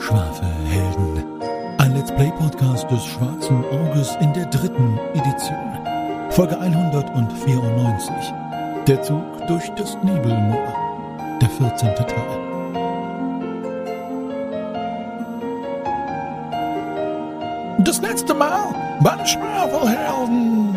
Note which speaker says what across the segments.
Speaker 1: Schwafelhelden. Ein Let's Play Podcast des Schwarzen Auges in der 3. Edition. Folge 194. Der Zug durch das Nebelmoor. Der 14. Teil. Das letzte Mal bei den Schwafelhelden.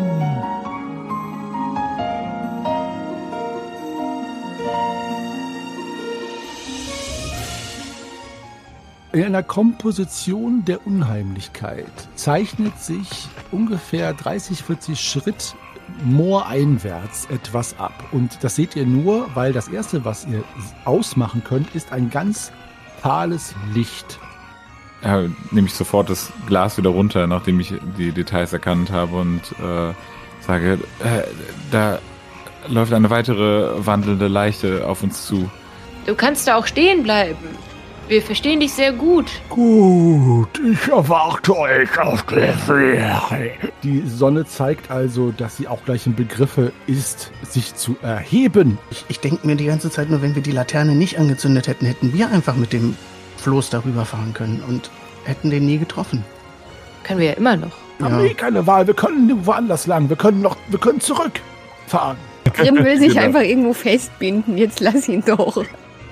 Speaker 1: In einer Komposition der Unheimlichkeit zeichnet sich ungefähr 30-40 Schritt mooreinwärts etwas ab. Und das seht ihr nur, weil das Erste, was ihr ausmachen könnt, ist ein ganz fahles Licht.
Speaker 2: Ja, nehme ich sofort das Glas wieder runter, nachdem ich die Details erkannt habe und sage, da läuft eine weitere wandelnde Leiche auf uns zu.
Speaker 3: Du kannst da auch stehen bleiben. Wir verstehen dich sehr gut.
Speaker 1: Gut, ich erwarte euch auf der Fähre. Die Sonne zeigt also, dass sie auch gleich im Begriffe ist, sich zu erheben.
Speaker 4: Ich denke mir die ganze Zeit nur, wenn wir die Laterne nicht angezündet hätten, hätten wir einfach mit dem Floß darüber fahren können und hätten den nie getroffen.
Speaker 3: Können wir ja immer noch.
Speaker 1: Wir haben keine Wahl, wir können woanders lang, wir können zurückfahren.
Speaker 5: Grimm will sich
Speaker 2: Genau.
Speaker 5: einfach irgendwo festbinden, jetzt lass ihn doch.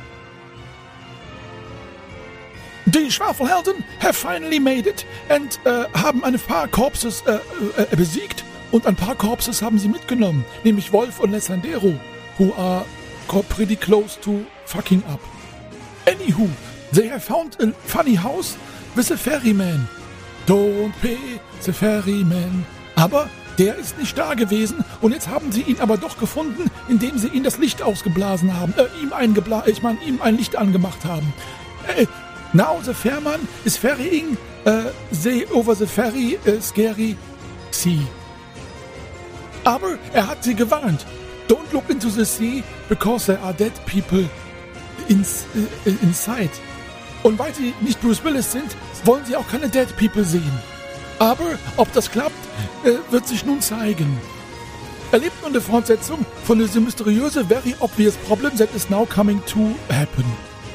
Speaker 1: Die Schwafelhelden have finally made it and haben ein paar Corpses besiegt und ein paar Corpses haben sie mitgenommen, nämlich Wolf und Lessandero, who are pretty close to fucking up. Anywho, they have found a funny house with a ferryman. Don't pay the ferryman. Aber der ist nicht da gewesen und jetzt haben sie ihn aber doch gefunden, indem sie ihn das Licht ausgeblasen haben, ihm ein Licht angemacht haben. Now the Fährmann is ferrying they over the ferry scary sea. Aber er hat sie gewarnt. Don't look into the sea because there are dead people inside. Und weil sie nicht Bruce Willis sind, wollen sie auch keine dead people sehen. Aber ob das klappt, wird sich nun zeigen. Erlebt nun eine Fortsetzung von diesem mysteriöse very obvious problem that is now coming to happen.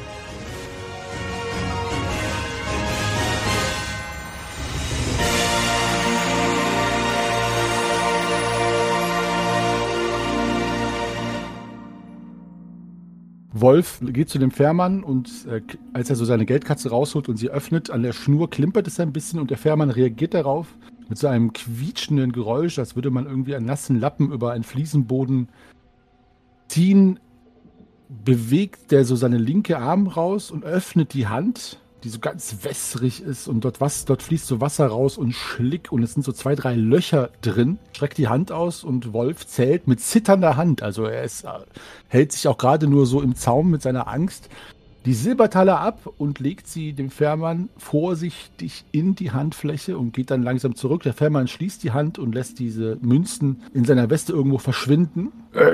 Speaker 1: Wolf geht zu dem Fährmann und als er so seine Geldkatze rausholt und sie öffnet, an der Schnur klimpert es ein bisschen und der Fährmann reagiert darauf mit so einem quietschenden Geräusch, als würde man irgendwie einen nassen Lappen über einen Fliesenboden ziehen, bewegt der so seine linke Arm raus und öffnet die Hand, die so ganz wässrig ist und dort fließt so Wasser raus und Schlick und es sind so 2, 3 Löcher drin. Streckt die Hand aus und Wolf zählt mit zitternder Hand, also er hält sich auch gerade nur so im Zaum mit seiner Angst, die Silbertaler ab und legt sie dem Fährmann vorsichtig in die Handfläche und geht dann langsam zurück. Der Fährmann schließt die Hand und lässt diese Münzen in seiner Weste irgendwo verschwinden.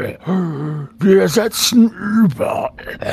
Speaker 1: Wir setzen über.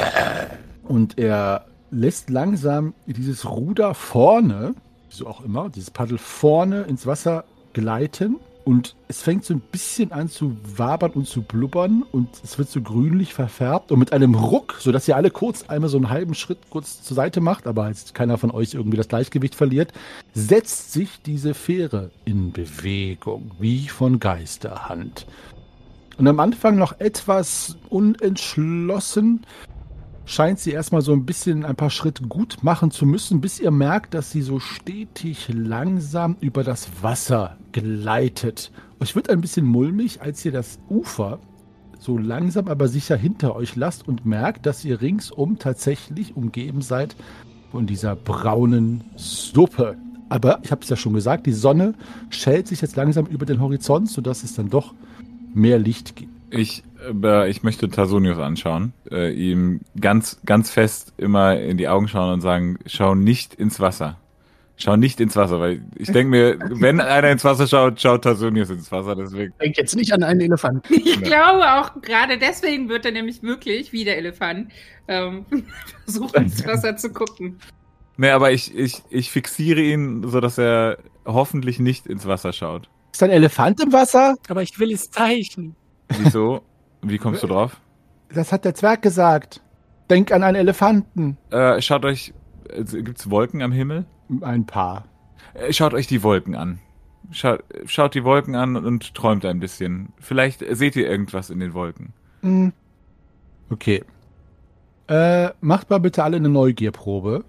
Speaker 1: Und er lässt langsam dieses Ruder vorne, wieso auch immer, dieses Paddel vorne ins Wasser gleiten und es fängt so ein bisschen an zu wabern und zu blubbern und es wird so grünlich verfärbt und mit einem Ruck, sodass ihr alle kurz einmal so einen halben Schritt kurz zur Seite macht, aber jetzt keiner von euch irgendwie das Gleichgewicht verliert, setzt sich diese Fähre in Bewegung, wie von Geisterhand. Und am Anfang noch etwas unentschlossen, scheint sie erstmal so ein bisschen ein paar Schritte gut machen zu müssen, bis ihr merkt, dass sie so stetig langsam über das Wasser gleitet. Euch wird ein bisschen mulmig, als ihr das Ufer so langsam aber sicher hinter euch lasst und merkt, dass ihr ringsum tatsächlich umgeben seid von dieser braunen Suppe. Aber ich habe es ja schon gesagt, die Sonne schält sich jetzt langsam über den Horizont, sodass es dann doch mehr Licht gibt.
Speaker 2: Ich möchte Tasonius anschauen, ihm ganz, ganz fest immer in die Augen schauen und sagen, schau nicht ins Wasser. Schau nicht ins Wasser, weil ich denke mir, wenn einer ins Wasser schaut, schaut Tasonius ins Wasser, deswegen.
Speaker 4: Denk jetzt nicht an einen Elefanten.
Speaker 6: Ich glaube auch, gerade deswegen wird er nämlich wirklich, wie der Elefant, versuchen ins Wasser zu gucken.
Speaker 2: Nee, aber ich fixiere ihn, sodass er hoffentlich nicht ins Wasser schaut.
Speaker 1: Ist ein Elefant im Wasser?
Speaker 7: Aber ich will es zeichnen.
Speaker 2: Wieso? Wie kommst du drauf?
Speaker 1: Das hat der Zwerg gesagt. Denk an einen Elefanten.
Speaker 2: Schaut euch Gibt's Wolken am Himmel?
Speaker 1: Ein paar.
Speaker 2: Schaut euch die Wolken an. Schaut die Wolken an und träumt ein bisschen. Vielleicht seht ihr irgendwas in den Wolken.
Speaker 1: Okay. Macht mal bitte alle eine Neugierprobe.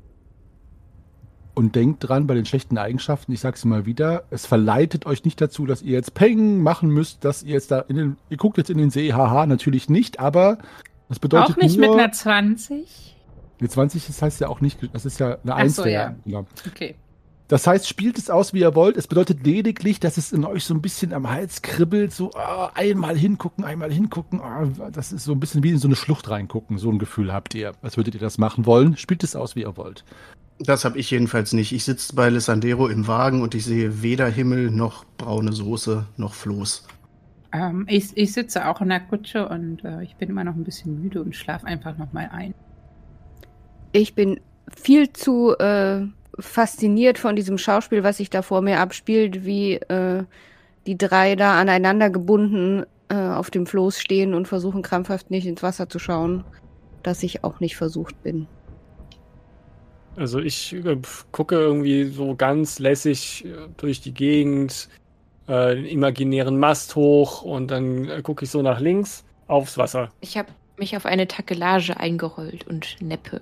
Speaker 1: Und denkt dran, bei den schlechten Eigenschaften, ich sag's mal wieder, es verleitet euch nicht dazu, dass ihr jetzt Peng machen müsst, dass ihr jetzt ihr guckt jetzt in den See, haha, natürlich nicht, aber das bedeutet
Speaker 6: Auch nicht
Speaker 1: nur,
Speaker 6: mit einer 20?
Speaker 1: Eine 20, das heißt ja auch nicht, das ist ja eine 1.
Speaker 6: so, ja.
Speaker 1: Genau.
Speaker 6: Okay.
Speaker 1: Das heißt, spielt es aus, wie ihr wollt. Es bedeutet lediglich, dass es in euch so ein bisschen am Hals kribbelt, so einmal hingucken, das ist so ein bisschen wie in so eine Schlucht reingucken, so ein Gefühl habt ihr. Als würdet ihr das machen wollen. Spielt es aus, wie ihr wollt.
Speaker 4: Das habe ich jedenfalls nicht. Ich sitze bei Lissandero im Wagen und ich sehe weder Himmel noch braune Soße noch Floß.
Speaker 6: Ich sitze auch in der Kutsche und ich bin immer noch ein bisschen müde und schlafe einfach nochmal ein.
Speaker 5: Ich bin viel zu fasziniert von diesem Schauspiel, was sich da vor mir abspielt, wie die drei da aneinander gebunden auf dem Floß stehen und versuchen krampfhaft nicht ins Wasser zu schauen, dass ich auch nicht versucht bin.
Speaker 7: Also ich gucke irgendwie so ganz lässig durch die Gegend, den imaginären Mast hoch und dann gucke ich so nach links aufs Wasser.
Speaker 3: Ich habe mich auf eine Takelage eingerollt und neppe.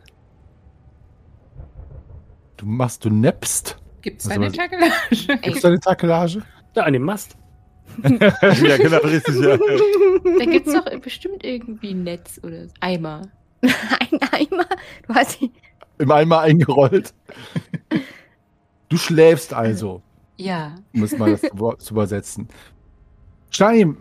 Speaker 1: Du neppst.
Speaker 6: Gibt's
Speaker 1: Also
Speaker 6: eine
Speaker 1: was-
Speaker 6: Takelage?
Speaker 1: Gibt es eine Takelage?
Speaker 7: Ja, an dem Mast.
Speaker 2: Ja, genau, richtig, ja.
Speaker 3: Da gibt's doch bestimmt irgendwie ein Netz oder Eimer.
Speaker 5: Ein Eimer? Du hast
Speaker 1: Im Eimer eingerollt. Du schläfst also,
Speaker 3: Ja.
Speaker 1: um es mal das zu übersetzen. Shaim,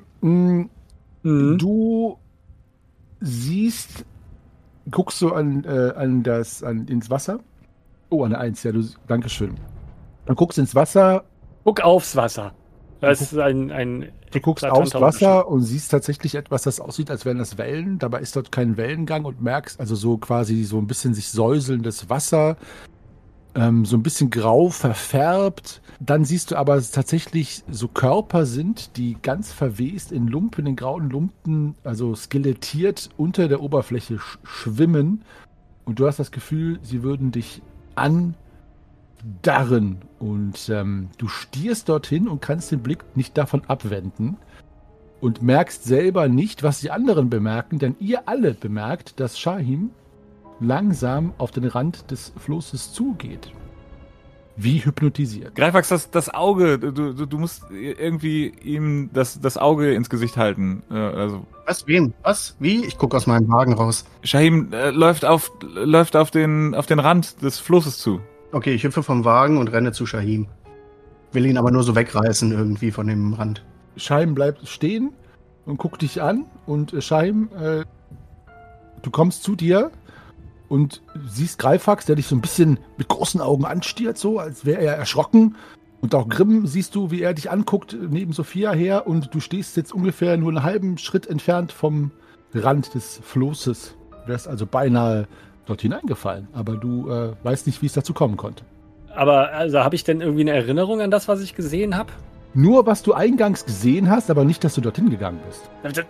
Speaker 1: du siehst, guckst du ins Wasser. Oh, eine 1, ja, Dankeschön. Du guckst ins Wasser,
Speaker 7: Guck aufs Wasser. Das ist ein
Speaker 1: du guckst
Speaker 7: eklatanter
Speaker 1: aufs Wasser und siehst tatsächlich etwas, das aussieht, als wären das Wellen. Dabei ist dort kein Wellengang und merkst also so quasi so ein bisschen sich säuselndes Wasser, so ein bisschen grau verfärbt. Dann siehst du aber, dass es tatsächlich so Körper sind, die ganz verwest in Lumpen, in grauen Lumpen, also skelettiert unter der Oberfläche schwimmen. Und du hast das Gefühl, sie würden dich andarren. Und du stierst dorthin und kannst den Blick nicht davon abwenden. Und merkst selber nicht, was die anderen bemerken, denn ihr alle bemerkt, dass Shaim langsam auf den Rand des Flusses zugeht. Wie hypnotisiert.
Speaker 2: Greifax, das Auge, du musst irgendwie ihm das Auge ins Gesicht halten. Also
Speaker 4: Was? Wem? Was? Wie? Ich gucke aus meinem Wagen raus.
Speaker 2: Shaim läuft auf den Rand des Flusses zu.
Speaker 4: Okay, ich hüpfe vom Wagen und renne zu Shahim. Will ihn aber nur so wegreißen irgendwie von dem Rand.
Speaker 1: Shaim bleibt stehen und guckt dich an. Und Shaim, du kommst zu dir und siehst Greifax, der dich so ein bisschen mit großen Augen anstiert, so als wäre er erschrocken. Und auch Grimm siehst du, wie er dich anguckt, neben Sophia her. Und du stehst jetzt ungefähr nur einen halben Schritt entfernt vom Rand des Flusses. Du wärst also beinahe dort hineingefallen. Aber du weißt nicht, wie es dazu kommen konnte.
Speaker 7: Aber also habe ich denn irgendwie eine Erinnerung an das, was ich gesehen habe?
Speaker 1: Nur, was du eingangs gesehen hast, aber nicht, dass du dorthin gegangen bist.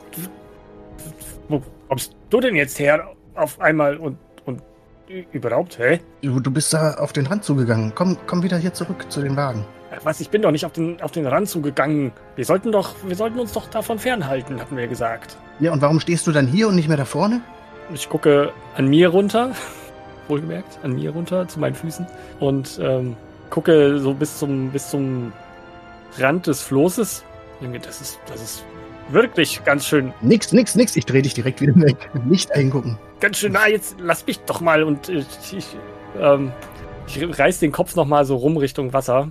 Speaker 7: Wo kommst du denn jetzt her auf einmal und überhaupt, hä?
Speaker 4: Du bist da auf den Rand zugegangen. Komm wieder hier zurück zu den Wagen.
Speaker 7: Was, ich bin doch nicht auf den Rand zugegangen. Wir sollten uns doch davon fernhalten, hatten wir gesagt.
Speaker 4: Ja, und warum stehst du dann hier und nicht mehr da vorne?
Speaker 7: Ich gucke an mir runter, wohlgemerkt, an mir runter zu meinen Füßen und gucke so bis zum Rand des Flosses. Das ist wirklich ganz schön,
Speaker 4: Nix. Ich dreh dich direkt wieder weg. Nicht eingucken.
Speaker 7: ganz schön nah. Jetzt lass mich doch mal und ich reiß den Kopf nochmal so rum Richtung Wasser.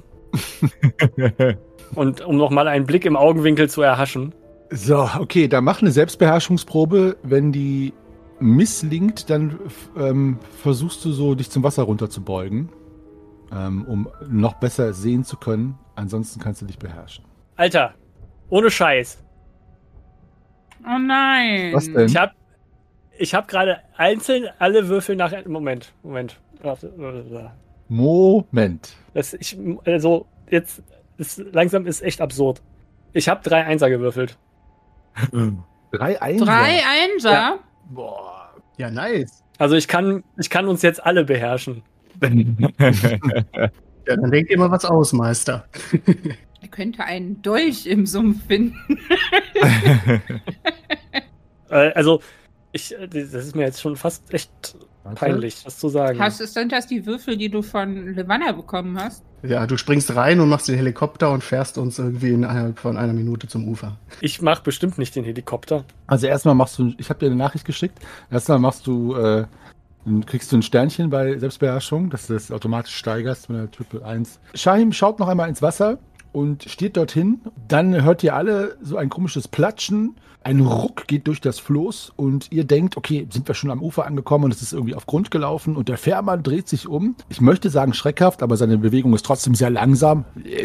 Speaker 7: Und um nochmal einen Blick im Augenwinkel zu erhaschen.
Speaker 1: So, okay, dann mach eine Selbstbeherrschungsprobe. Wenn die misslingt, dann versuchst du so, dich zum Wasser runter zu beugen, um noch besser sehen zu können. Ansonsten kannst du dich beherrschen.
Speaker 7: Alter, ohne Scheiß.
Speaker 6: Oh nein.
Speaker 1: Was denn?
Speaker 7: Ich hab gerade einzeln alle Würfel nach... Moment.
Speaker 1: Moment.
Speaker 7: Langsam ist echt absurd. Ich habe 3 Einser gewürfelt.
Speaker 1: 3 Einser.
Speaker 6: 3 Einser?
Speaker 1: Boah.
Speaker 4: Ja, nice.
Speaker 7: Also ich kann uns jetzt alle beherrschen.
Speaker 4: Ja, dann denkt ihr mal was aus, Meister.
Speaker 6: Er könnte einen Dolch im Sumpf finden.
Speaker 7: Also, das ist mir jetzt schon fast echt peinlich, das zu sagen.
Speaker 6: Sind das die Würfel, die du von Levanna bekommen hast?
Speaker 4: Ja, du springst rein und machst den Helikopter und fährst uns irgendwie innerhalb von einer Minute zum Ufer.
Speaker 7: Ich mach bestimmt nicht den Helikopter.
Speaker 1: Also erstmal machst du, ich habe dir eine Nachricht geschickt, kriegst du ein Sternchen bei Selbstbeherrschung, dass du das automatisch steigerst mit der Triple 1. Shahim schaut noch einmal ins Wasser und steht dorthin. Dann hört ihr alle so ein komisches Platschen. Ein Ruck geht durch das Floß und ihr denkt, okay, sind wir schon am Ufer angekommen und es ist irgendwie auf Grund gelaufen und der Fährmann dreht sich um. Ich möchte sagen schreckhaft, aber seine Bewegung ist trotzdem sehr langsam.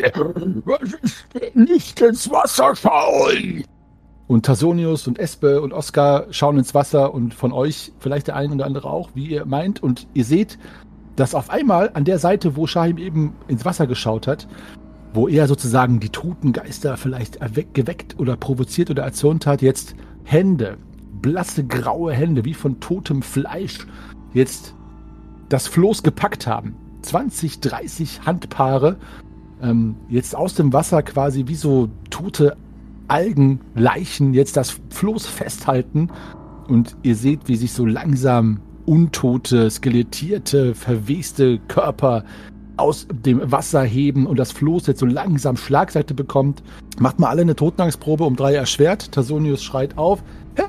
Speaker 1: Nicht ins Wasser schauen! Und Tasonius und Espe und Oskar schauen ins Wasser und von euch vielleicht der ein oder andere auch, wie ihr meint. Und ihr seht, dass auf einmal an der Seite, wo Shahim eben ins Wasser geschaut hat, wo er sozusagen die toten Geister vielleicht geweckt oder provoziert oder erzürnt hat, jetzt Hände, blasse graue Hände, wie von totem Fleisch, jetzt das Floß gepackt haben. 20, 30 Handpaare, jetzt aus dem Wasser quasi wie so tote Algenleichen jetzt das Floß festhalten und ihr seht, wie sich so langsam untote, skelettierte, verweste Körper aus dem Wasser heben und das Floß jetzt so langsam Schlagseite bekommt. Macht mal alle eine Totenangstprobe um 3 erschwert. Tasonius schreit auf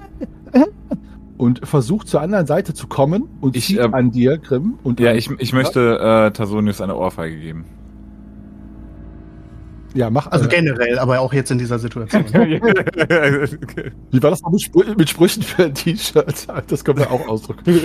Speaker 1: und versucht zur anderen Seite zu kommen und zieht an dir, Grimm. Und
Speaker 2: ja, ich möchte Tasonius eine Ohrfeige geben.
Speaker 1: Ja, mach.
Speaker 4: Also generell, aber auch jetzt in dieser Situation.
Speaker 1: Wie war das noch mit Sprüchen für ein T-Shirt? Das können wir auch ausdrücken.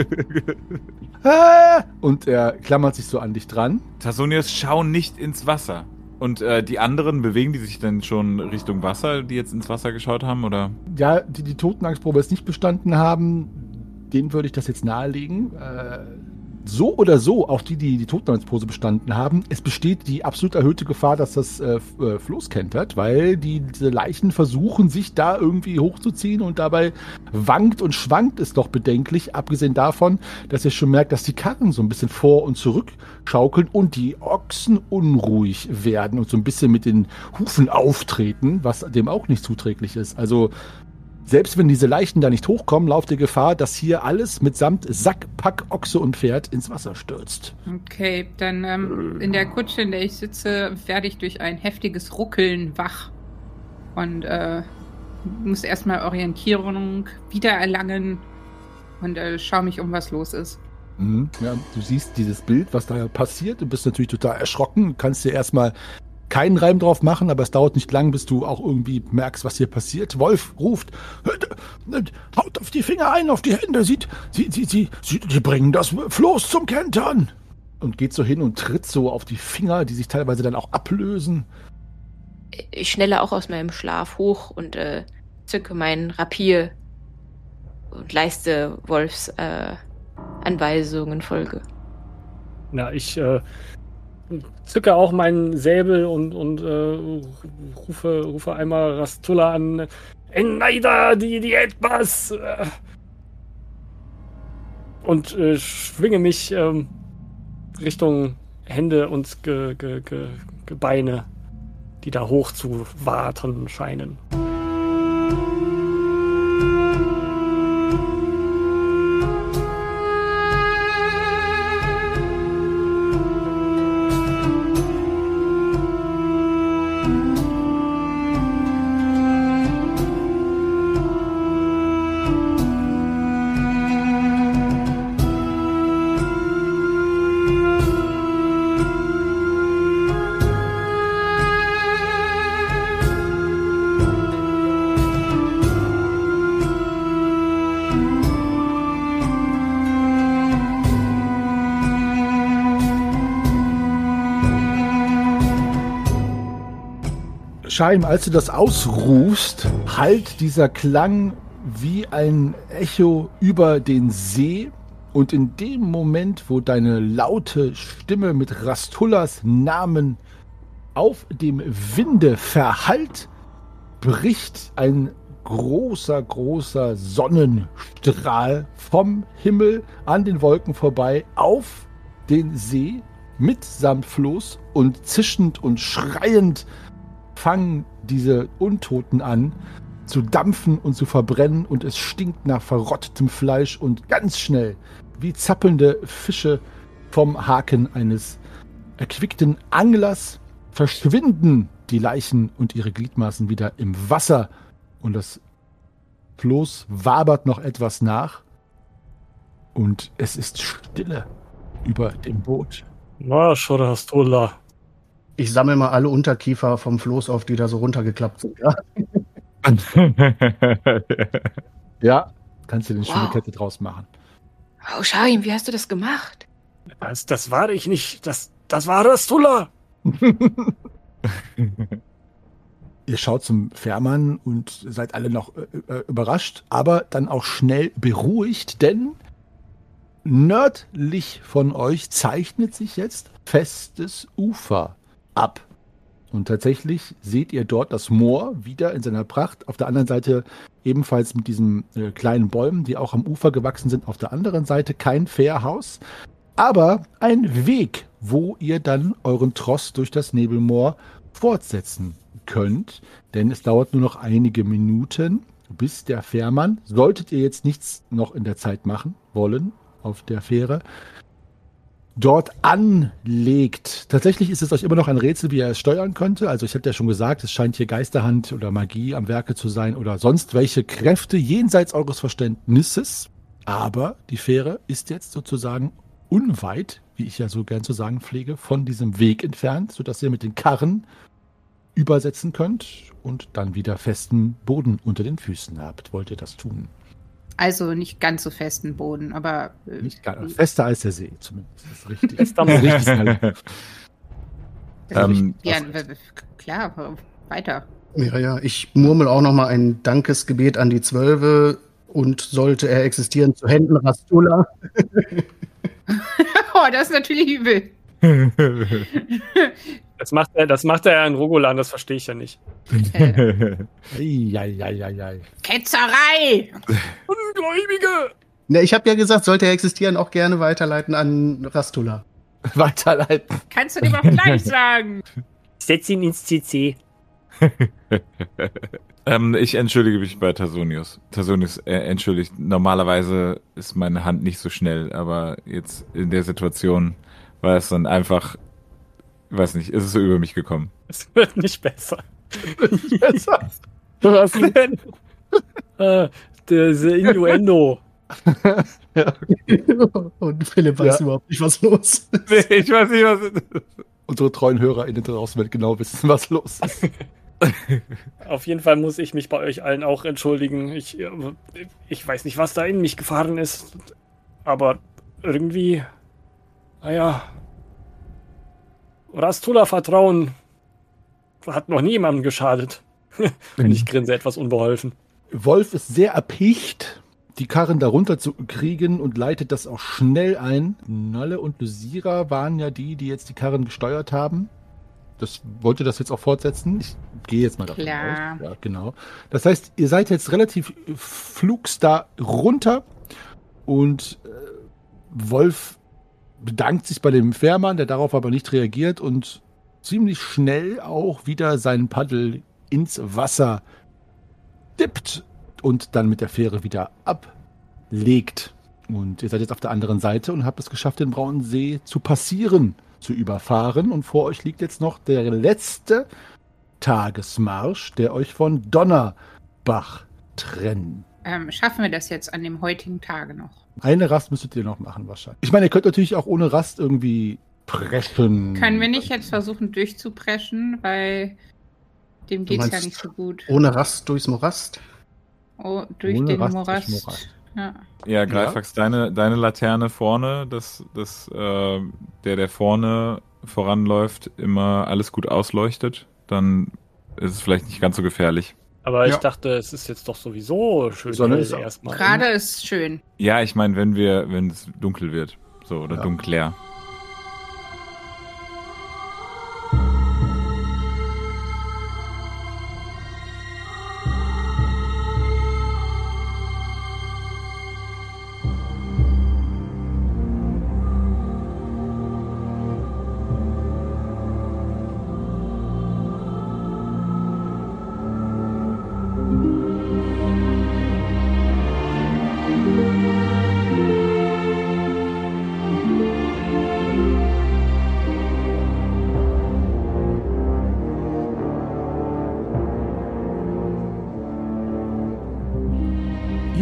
Speaker 1: Und er klammert sich so an dich dran.
Speaker 2: Tasonius, schau nicht ins Wasser. Und die anderen, bewegen die sich denn schon Richtung Wasser, die jetzt ins Wasser geschaut haben, oder?
Speaker 1: Ja, die Totenangstprobe jetzt nicht bestanden haben, denen würde ich das jetzt nahelegen. So oder so, auch die Totenangstpose bestanden haben, es besteht die absolut erhöhte Gefahr, dass das Floß kentert, weil diese Leichen versuchen, sich da irgendwie hochzuziehen und dabei wankt und schwankt es doch bedenklich, abgesehen davon, dass ihr schon merkt, dass die Karren so ein bisschen vor und zurück schaukeln und die Ochsen unruhig werden und so ein bisschen mit den Hufen auftreten, was dem auch nicht zuträglich ist. Also selbst wenn diese Leichen da nicht hochkommen, lauft die Gefahr, dass hier alles mitsamt Sack, Pack, Ochse und Pferd ins Wasser stürzt.
Speaker 6: Okay, dann in der Kutsche, in der ich sitze, werde ich durch ein heftiges Ruckeln wach und muss erstmal Orientierung wiedererlangen und schaue mich um, was los ist.
Speaker 1: Mhm. Ja, du siehst dieses Bild, was da passiert, du bist natürlich total erschrocken, kannst dir erstmal keinen Reim drauf machen, aber es dauert nicht lang, bis du auch irgendwie merkst, was hier passiert. Wolf ruft, haut auf die Finger ein, auf die Hände, sie bringen das Floß zum Kentern. Und geht so hin und tritt so auf die Finger, die sich teilweise dann auch ablösen.
Speaker 3: Ich schnelle auch aus meinem Schlaf hoch und zücke meinen Rapier und leiste Wolfs Anweisungen Folge.
Speaker 7: Na, ich zücke auch meinen Säbel und rufe einmal Rastulla an. Enaida, die etwas! Und schwinge mich Richtung Hände und Gebeine, die da hoch zu warten scheinen.
Speaker 1: Shahim, als du das ausrufst, hallt dieser Klang wie ein Echo über den See. Und in dem Moment, wo deine laute Stimme mit Rastullas Namen auf dem Winde verhallt, bricht ein großer Sonnenstrahl vom Himmel an den Wolken vorbei auf den See mitsamt Floß und zischend und schreiend fangen diese Untoten an zu dampfen und zu verbrennen und es stinkt nach verrottetem Fleisch und ganz schnell, wie zappelnde Fische vom Haken eines erquickten Anglers, verschwinden die Leichen und ihre Gliedmaßen wieder im Wasser und das Floß wabert noch etwas nach und es ist Stille über dem Boot.
Speaker 7: Na, Schorastullah.
Speaker 4: Ich sammle mal alle Unterkiefer vom Floß auf, die da so runtergeklappt sind. Ja?
Speaker 1: Ja, kannst du den
Speaker 3: Wow.
Speaker 1: Schwimmkette draus machen.
Speaker 3: Oh, Sharim, wie hast du das gemacht?
Speaker 7: Das war ich nicht. Das war Rastullah.
Speaker 1: Ihr schaut zum Fährmann und seid alle noch überrascht, aber dann auch schnell beruhigt, denn nördlich von euch zeichnet sich jetzt festes Ufer ab. Und tatsächlich seht ihr dort das Moor wieder in seiner Pracht. Auf der anderen Seite ebenfalls mit diesen kleinen Bäumen, die auch am Ufer gewachsen sind. Auf der anderen Seite kein Fährhaus, aber ein Weg, wo ihr dann euren Tross durch das Nebelmoor fortsetzen könnt. Denn es dauert nur noch einige Minuten, bis der Fährmann, solltet ihr jetzt nichts noch in der Zeit machen wollen auf der Fähre, dort anlegt. Tatsächlich ist es euch immer noch ein Rätsel, wie er es steuern könnte. Also ich hatte ja schon gesagt, es scheint hier Geisterhand oder Magie am Werke zu sein oder sonst welche Kräfte jenseits eures Verständnisses. Aber die Fähre ist jetzt sozusagen unweit, wie ich ja so gern zu sagen pflege, von diesem Weg entfernt, sodass ihr mit den Karren übersetzen könnt und dann wieder festen Boden unter den Füßen habt. Wollt ihr das tun?
Speaker 6: Also nicht ganz so festen Boden, aber
Speaker 1: Nicht ganz, fester als der See zumindest. Das ist richtig.
Speaker 7: Fester Boden.
Speaker 1: Richtig.
Speaker 6: ja, klar, weiter.
Speaker 4: Ja, ich murmel auch noch mal ein Dankesgebet an die Zwölfe und sollte er existieren, zu Händen Rastullah.
Speaker 6: Oh, das ist natürlich übel.
Speaker 7: Das macht er ja in Rogolan, das verstehe ich ja nicht.
Speaker 1: Eieieiei.
Speaker 6: Ketzerei!
Speaker 7: Ungläubige!
Speaker 4: Ja, ich habe ja gesagt, sollte er existieren, auch gerne weiterleiten an Rastullah.
Speaker 1: Weiterleiten.
Speaker 6: Kannst du dem auch gleich sagen?
Speaker 7: Setz ihn ins CC.
Speaker 2: Ich entschuldige mich bei Tasonius. Tasonius entschuldigt. Normalerweise ist meine Hand nicht so schnell, aber jetzt in der Situation war es dann einfach, weiß nicht, ist es so über mich gekommen.
Speaker 7: Es wird nicht besser. Was denn? Diese Innuendo.
Speaker 1: Ja.
Speaker 4: Und Philipp weiß überhaupt nicht, was los ist.
Speaker 2: Ich weiß nicht, was.
Speaker 1: Unsere treuen HörerInnen draußen werden genau wissen, was los ist.
Speaker 7: Auf jeden Fall muss ich mich bei euch allen auch entschuldigen. Ich weiß nicht, was da in mich gefahren ist. Aber irgendwie, naja, Rastullah Vertrauen hat noch niemandem geschadet. Und ich grinse etwas unbeholfen.
Speaker 1: Wolf ist sehr erpicht, die Karren darunter zu kriegen und leitet das auch schnell ein. Nalle und Lysira waren ja die jetzt die Karren gesteuert haben. Wollt ihr das jetzt auch fortsetzen? Ich gehe jetzt mal davon
Speaker 6: Klar.
Speaker 1: aus. Ja, genau. Das heißt, ihr seid jetzt relativ flugs da runter und Wolf bedankt sich bei dem Fährmann, der darauf aber nicht reagiert und ziemlich schnell auch wieder seinen Paddel ins Wasser dippt und dann mit der Fähre wieder ablegt. Und ihr seid jetzt auf der anderen Seite und habt es geschafft, den Braunen See zu passieren, zu überfahren. Und vor euch liegt jetzt noch der letzte Tagesmarsch, der euch von Donnerbach trennt.
Speaker 6: Schaffen wir das jetzt an dem heutigen Tage noch?
Speaker 1: Eine Rast müsstet ihr noch machen wahrscheinlich. Ich meine, ihr könnt natürlich auch ohne Rast irgendwie preschen.
Speaker 6: Können wir nicht jetzt versuchen durchzupreschen, weil dem geht's ja
Speaker 4: meinst,
Speaker 6: nicht so gut.
Speaker 4: Ohne Rast durchs Morast?
Speaker 6: Oh, durch
Speaker 1: ohne
Speaker 6: den
Speaker 1: Rast
Speaker 6: Morast.
Speaker 1: durch Morast.
Speaker 6: Ja.
Speaker 2: Ja, Greifax, deine Laterne vorne, der vorne voranläuft, immer alles gut ausleuchtet, dann ist es vielleicht nicht ganz so gefährlich.
Speaker 7: Aber ich
Speaker 4: Ja.
Speaker 7: dachte, es ist jetzt doch sowieso schön
Speaker 1: Sonne
Speaker 7: hell
Speaker 1: ist auch
Speaker 7: erstmal.
Speaker 6: Gerade ist schön.
Speaker 2: Ja, ich meine, wenn es dunkel wird, so, oder
Speaker 1: Ja.
Speaker 2: dunkler.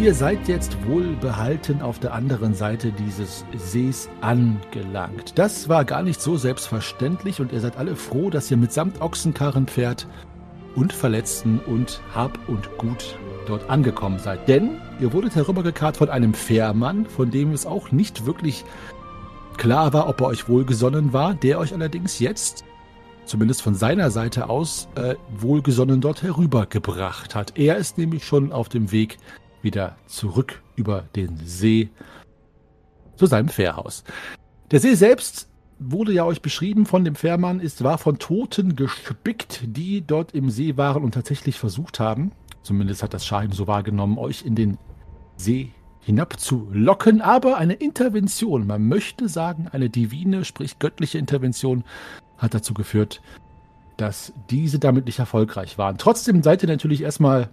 Speaker 1: Ihr seid jetzt wohlbehalten auf der anderen Seite dieses Sees angelangt. Das war gar nicht so selbstverständlich und ihr seid alle froh, dass ihr mitsamt Ochsenkarren, Pferd und Verletzten und Hab und Gut dort angekommen seid. Denn ihr wurdet herübergekarrt von einem Fährmann, von dem es auch nicht wirklich klar war, ob er euch wohlgesonnen war, der euch allerdings jetzt, zumindest von seiner Seite aus, wohlgesonnen dort herübergebracht hat. Er ist nämlich schon auf dem Weg wieder zurück über den See zu seinem Fährhaus. Der See selbst wurde ja euch beschrieben von dem Fährmann, war von Toten gespickt, die dort im See waren und tatsächlich versucht haben, zumindest hat das Schahim so wahrgenommen, euch in den See hinabzulocken, aber eine Intervention, man möchte sagen, eine divine, sprich göttliche Intervention, hat dazu geführt, dass diese damit nicht erfolgreich waren. Trotzdem seid ihr natürlich erstmal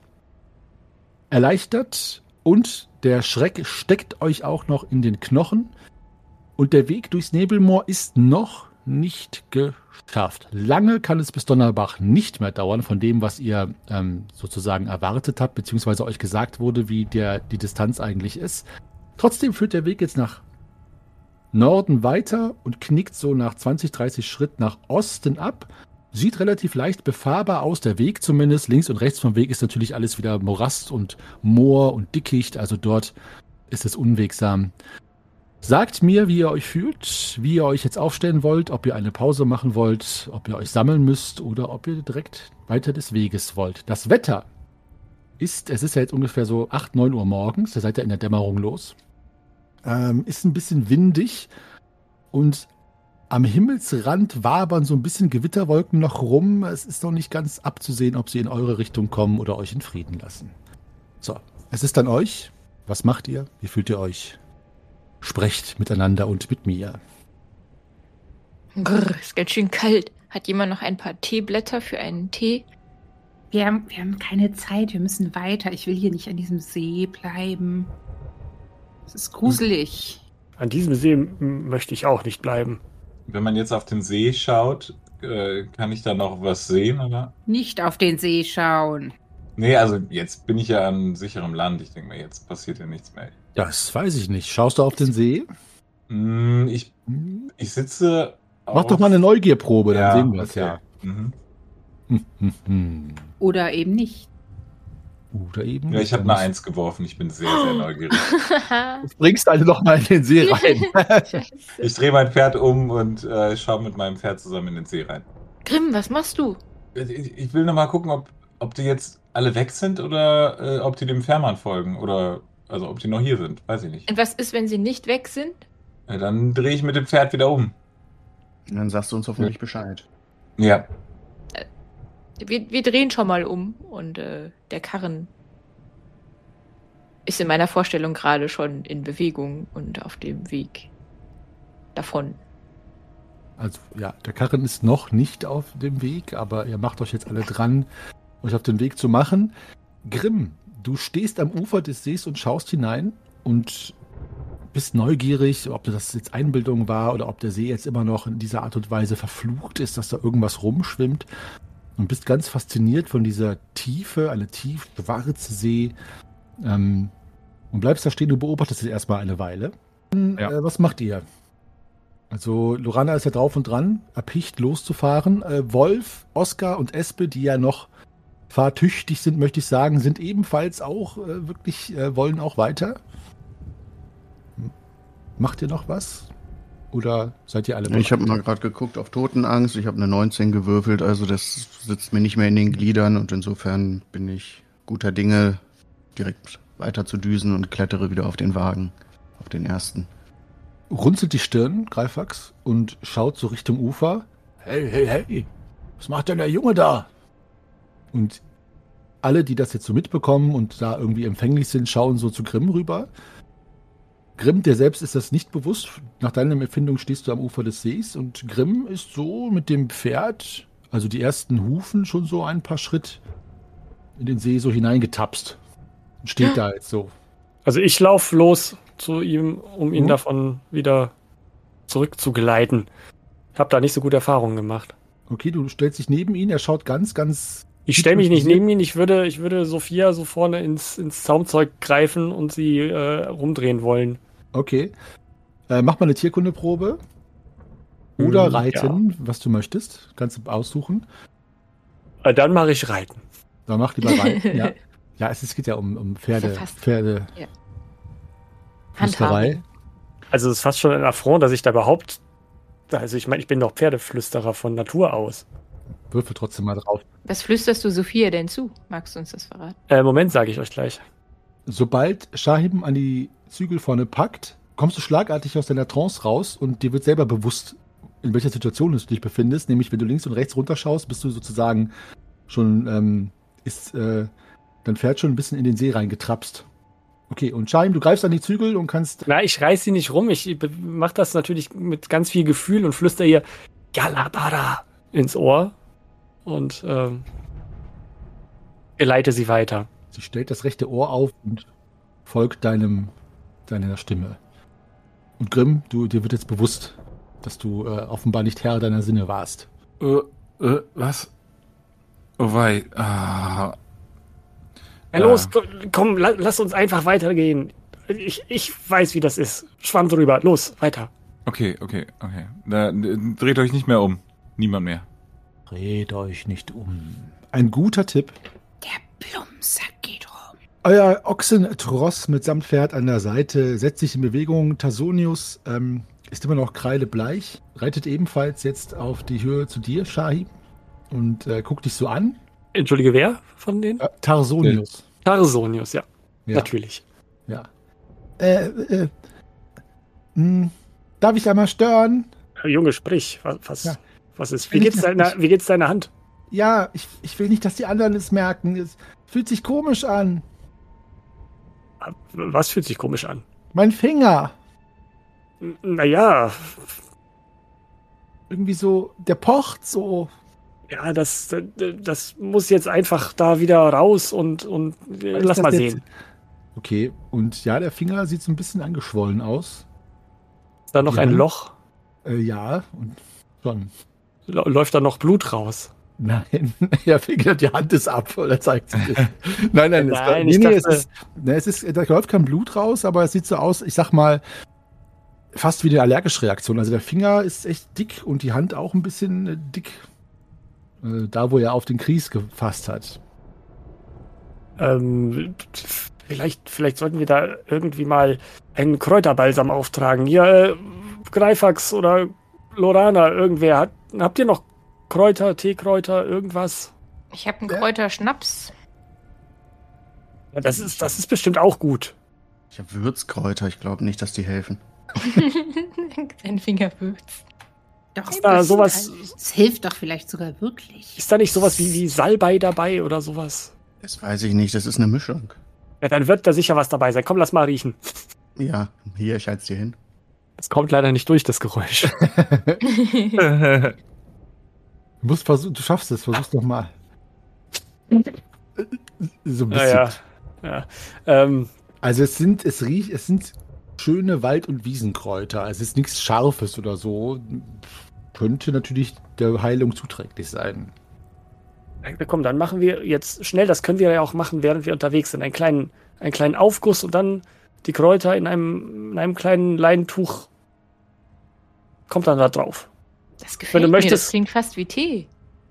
Speaker 1: erleichtert und der Schreck steckt euch auch noch in den Knochen und der Weg durchs Nebelmoor ist noch nicht geschafft. Lange kann es bis Donnerbach nicht mehr dauern von dem, was ihr sozusagen erwartet habt, beziehungsweise euch gesagt wurde, wie die Distanz eigentlich ist. Trotzdem führt der Weg jetzt nach Norden weiter und knickt so nach 20, 30 Schritt nach Osten ab. Sieht relativ leicht befahrbar aus, der Weg zumindest. Links und rechts vom Weg ist natürlich alles wieder Morast und Moor und Dickicht, also dort ist es unwegsam. Sagt mir, wie ihr euch fühlt, wie ihr euch jetzt aufstellen wollt, ob ihr eine Pause machen wollt, ob ihr euch sammeln müsst oder ob ihr direkt weiter des Weges wollt. Das Wetter es ist ja jetzt ungefähr so 8, 9 Uhr morgens, da seid ihr in der Dämmerung los, ist ein bisschen windig und am Himmelsrand wabern so ein bisschen Gewitterwolken noch rum. Es ist noch nicht ganz abzusehen, ob sie in eure Richtung kommen oder euch in Frieden lassen. So, es ist an euch. Was macht ihr? Wie fühlt ihr euch? Sprecht miteinander und mit mir.
Speaker 3: Grrr, ist ganz schön kalt. Hat jemand noch ein paar Teeblätter für einen Tee?
Speaker 6: Wir haben keine Zeit, wir müssen weiter. Ich will hier nicht an diesem See bleiben. Es ist gruselig.
Speaker 7: An diesem See möchte ich auch nicht bleiben.
Speaker 2: Wenn man jetzt auf den See schaut, kann ich da noch was sehen, oder?
Speaker 6: Nicht auf den See schauen.
Speaker 2: Nee, also jetzt bin ich ja an sicherem Land. Ich denke mal, jetzt passiert ja nichts mehr.
Speaker 1: Das weiß ich nicht. Schaust du auf den See?
Speaker 2: Ich sitze auf...
Speaker 1: Mach doch mal eine Neugierprobe, dann
Speaker 2: Ja,
Speaker 1: sehen wir es
Speaker 2: okay.
Speaker 1: ja.
Speaker 6: Oder eben nicht.
Speaker 1: Oder eben.
Speaker 2: Ja, ich habe eine 1 geworfen. Ich bin sehr, sehr neugierig.
Speaker 1: Jetzt bringst du also noch mal in den See rein.
Speaker 2: Ich drehe mein Pferd um und schaue mit meinem Pferd zusammen in den See rein.
Speaker 3: Grimm, was machst du?
Speaker 2: Ich will noch mal gucken, ob die jetzt alle weg sind oder ob die dem Fährmann folgen. Oder also ob die noch hier sind. Weiß ich nicht.
Speaker 3: Und was ist, wenn sie nicht weg sind?
Speaker 2: Ja, dann drehe ich mit dem Pferd wieder um.
Speaker 4: Dann sagst du uns hoffentlich Bescheid.
Speaker 2: Ja.
Speaker 3: Wir drehen schon mal um und der Karren ist in meiner Vorstellung gerade schon in Bewegung und auf dem Weg davon.
Speaker 1: Also ja, der Karren ist noch nicht auf dem Weg, aber ihr macht euch jetzt alle dran, euch auf den Weg zu machen. Grimm, du stehst am Ufer des Sees und schaust hinein und bist neugierig, ob das jetzt Einbildung war oder ob der See jetzt immer noch in dieser Art und Weise verflucht ist, dass da irgendwas rumschwimmt. Und bist ganz fasziniert von dieser Tiefe, eine tief schwarze See. Und bleibst da stehen und beobachtest es erstmal eine Weile.
Speaker 2: Ja.
Speaker 1: Was macht ihr? Also Lorana ist ja drauf und dran, erpicht loszufahren. Wolf, Oskar und Espe, die ja noch fahrtüchtig sind, möchte ich sagen, sind ebenfalls auch wollen auch weiter. Macht ihr noch was? Oder seid ihr alle bereit?
Speaker 4: Ich habe mal gerade geguckt auf Totenangst. Ich habe eine 19 gewürfelt, also das sitzt mir nicht mehr in den Gliedern und insofern bin ich guter Dinge, direkt weiter zu düsen und klettere wieder auf den Wagen, auf den ersten.
Speaker 1: Runzelt die Stirn, Greifax, und schaut so Richtung Ufer. Hey, was macht denn der Junge da? Und alle, die das jetzt so mitbekommen und da irgendwie empfänglich sind, schauen so zu Grimm rüber. Grimm, dir selbst ist das nicht bewusst. Nach deiner Empfindung stehst du am Ufer des Sees und Grimm ist so mit dem Pferd, also die ersten Hufen, schon so ein paar Schritt in den See so hineingetapst. Und steht da jetzt so.
Speaker 7: Also ich laufe los zu ihm, um ihn davon wieder zurückzugeleiten. Ich habe da nicht so gute Erfahrungen gemacht.
Speaker 1: Okay, du stellst dich neben ihn, er schaut ganz, ganz
Speaker 7: Ich stelle mich nicht neben ihn, ich würde Sophia so vorne ins Zaumzeug greifen und sie rumdrehen wollen.
Speaker 1: Okay. Mach mal eine Tierkundeprobe. Oder Reiten, was du möchtest. Kannst du aussuchen.
Speaker 7: Dann mache ich Reiten.
Speaker 1: Dann mach lieber Reiten, ja. Ja, es geht ja um Pferde. Pferde.
Speaker 3: Ja.
Speaker 1: Flüsterei.
Speaker 7: Also es ist fast schon ein Affront, dass ich da überhaupt... Also ich meine, ich bin doch Pferdeflüsterer von Natur aus.
Speaker 1: Würfel trotzdem mal drauf.
Speaker 3: Was flüsterst du Sophia denn zu? Magst du uns das verraten?
Speaker 7: Moment, sage ich euch gleich.
Speaker 1: Sobald Shahim an die Zügel vorne packt, kommst du schlagartig aus deiner Trance raus und dir wird selber bewusst, in welcher Situation du dich befindest. Nämlich, wenn du links und rechts runterschaust, bist du sozusagen schon, dein Pferd schon ein bisschen in den See reingetrapst. Okay, und Shahim, du greifst an die Zügel und kannst...
Speaker 7: Na, ich reiß sie nicht rum. Ich mache das natürlich mit ganz viel Gefühl und flüster ihr Galabara ins Ohr und geleite sie weiter.
Speaker 1: Sie stellt das rechte Ohr auf und folgt deiner Stimme. Und Grimm, dir wird jetzt bewusst, dass du offenbar nicht Herr deiner Sinne warst.
Speaker 2: Was? Oh wei. Ah.
Speaker 7: Ja, los, komm, lass uns einfach weitergehen. Ich weiß, wie das ist. Schwamm drüber. Los, weiter.
Speaker 2: Okay. Dreht euch nicht mehr um. Niemand mehr.
Speaker 1: Dreht euch nicht um. Ein guter Tipp.
Speaker 6: Der Plumpsack geht rum.
Speaker 1: Euer Ochsentross mitsamt Pferd an der Seite setzt sich in Bewegung. Tasonius ist immer noch kreidebleich, reitet ebenfalls jetzt auf die Höhe zu dir, Shahim, und guckt dich so an.
Speaker 7: Entschuldige, wer von denen?
Speaker 1: Tarsonius.
Speaker 7: Tarsonius, ja. Natürlich.
Speaker 1: Ja. Darf ich einmal stören?
Speaker 7: Junge, sprich. Was ist? Wie
Speaker 1: Wenn
Speaker 7: geht's deiner Hand?
Speaker 1: Ja, ich will nicht, dass die anderen es merken. Es fühlt sich komisch an.
Speaker 7: Was fühlt sich komisch an?
Speaker 1: Mein Finger.
Speaker 7: Naja.
Speaker 1: Irgendwie so, der pocht so.
Speaker 7: Ja, das muss jetzt einfach da wieder raus und lass mal sehen.
Speaker 1: Okay, und ja, der Finger sieht so ein bisschen angeschwollen aus.
Speaker 7: Ist da noch ein Loch?
Speaker 1: Ja, und schon.
Speaker 7: Läuft da noch Blut raus?
Speaker 1: Nein, ja, die Hand ist ab, oder zeigt sie das? Nein, da läuft kein Blut raus, aber es sieht so aus, ich sag mal, fast wie eine allergische Reaktion. Also der Finger ist echt dick und die Hand auch ein bisschen dick. Da, wo er auf den Kries gefasst hat.
Speaker 7: Vielleicht sollten wir da irgendwie mal einen Kräuterbalsam auftragen. Hier, Greifax oder Lorana, irgendwer. Habt ihr noch Kräuter, Teekräuter, irgendwas?
Speaker 3: Ich habe einen Kräuterschnaps.
Speaker 7: Ja, das ist bestimmt auch gut.
Speaker 4: Ich habe Würzkräuter, ich glaube nicht, dass die helfen.
Speaker 3: Dein Finger würzt.
Speaker 6: Doch,
Speaker 7: ist da sowas?
Speaker 6: Es hilft doch vielleicht sogar wirklich.
Speaker 7: Ist da nicht sowas wie Salbei dabei oder sowas?
Speaker 4: Das weiß ich nicht, das ist eine Mischung.
Speaker 7: Ja, dann wird da sicher was dabei sein. Komm, lass mal riechen.
Speaker 4: Ja, hier, ich halte es dir hin.
Speaker 7: Das kommt leider nicht durch, das Geräusch.
Speaker 1: Du schaffst es, versuch's doch mal. So ein bisschen.
Speaker 7: Ja.
Speaker 1: Also es sind schöne Wald- und Wiesenkräuter. Also es ist nichts Scharfes oder so. Könnte natürlich der Heilung zuträglich sein.
Speaker 7: Komm, dann machen wir jetzt schnell, das können wir ja auch machen, während wir unterwegs sind. Einen kleinen Aufguss und dann die Kräuter in einem kleinen Leintuch kommt dann da drauf.
Speaker 3: Das gefällt mir, das klingt fast wie Tee.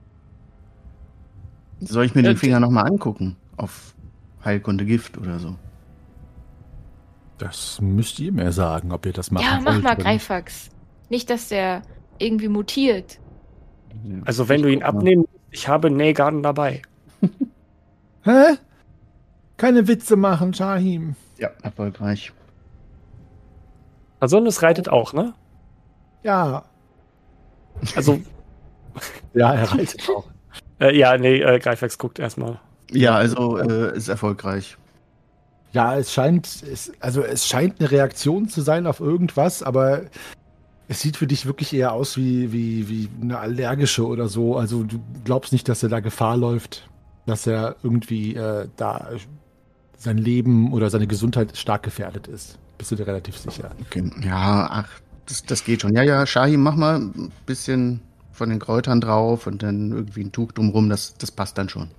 Speaker 4: Soll ich mir den Finger nochmal angucken? Auf Heilkunde Gift oder so?
Speaker 1: Das müsst ihr mir sagen, ob ihr das machen wollt.
Speaker 3: Ja, mach mal, Greifax. Nicht, dass der irgendwie mutiert.
Speaker 7: Also wenn du ihn abnehmen musst, ich habe Nähgarn dabei.
Speaker 1: Hä? Keine Witze machen, Shahim.
Speaker 4: Ja, erfolgreich.
Speaker 7: Also es reitet auch, ne?
Speaker 1: Ja.
Speaker 7: Also.
Speaker 1: Ja, er reitet auch.
Speaker 7: Greifax guckt erstmal.
Speaker 4: Ja, also ist erfolgreich.
Speaker 1: Ja, es scheint eine Reaktion zu sein auf irgendwas, aber es sieht für dich wirklich eher aus wie eine allergische oder so. Also du glaubst nicht, dass er da Gefahr läuft, dass er irgendwie da sein Leben oder seine Gesundheit stark gefährdet ist. Bist du dir relativ sicher?
Speaker 4: Okay. Ja, das geht schon. Ja, Shahim, mach mal ein bisschen von den Kräutern drauf und dann irgendwie ein Tuch drumrum, das passt dann schon.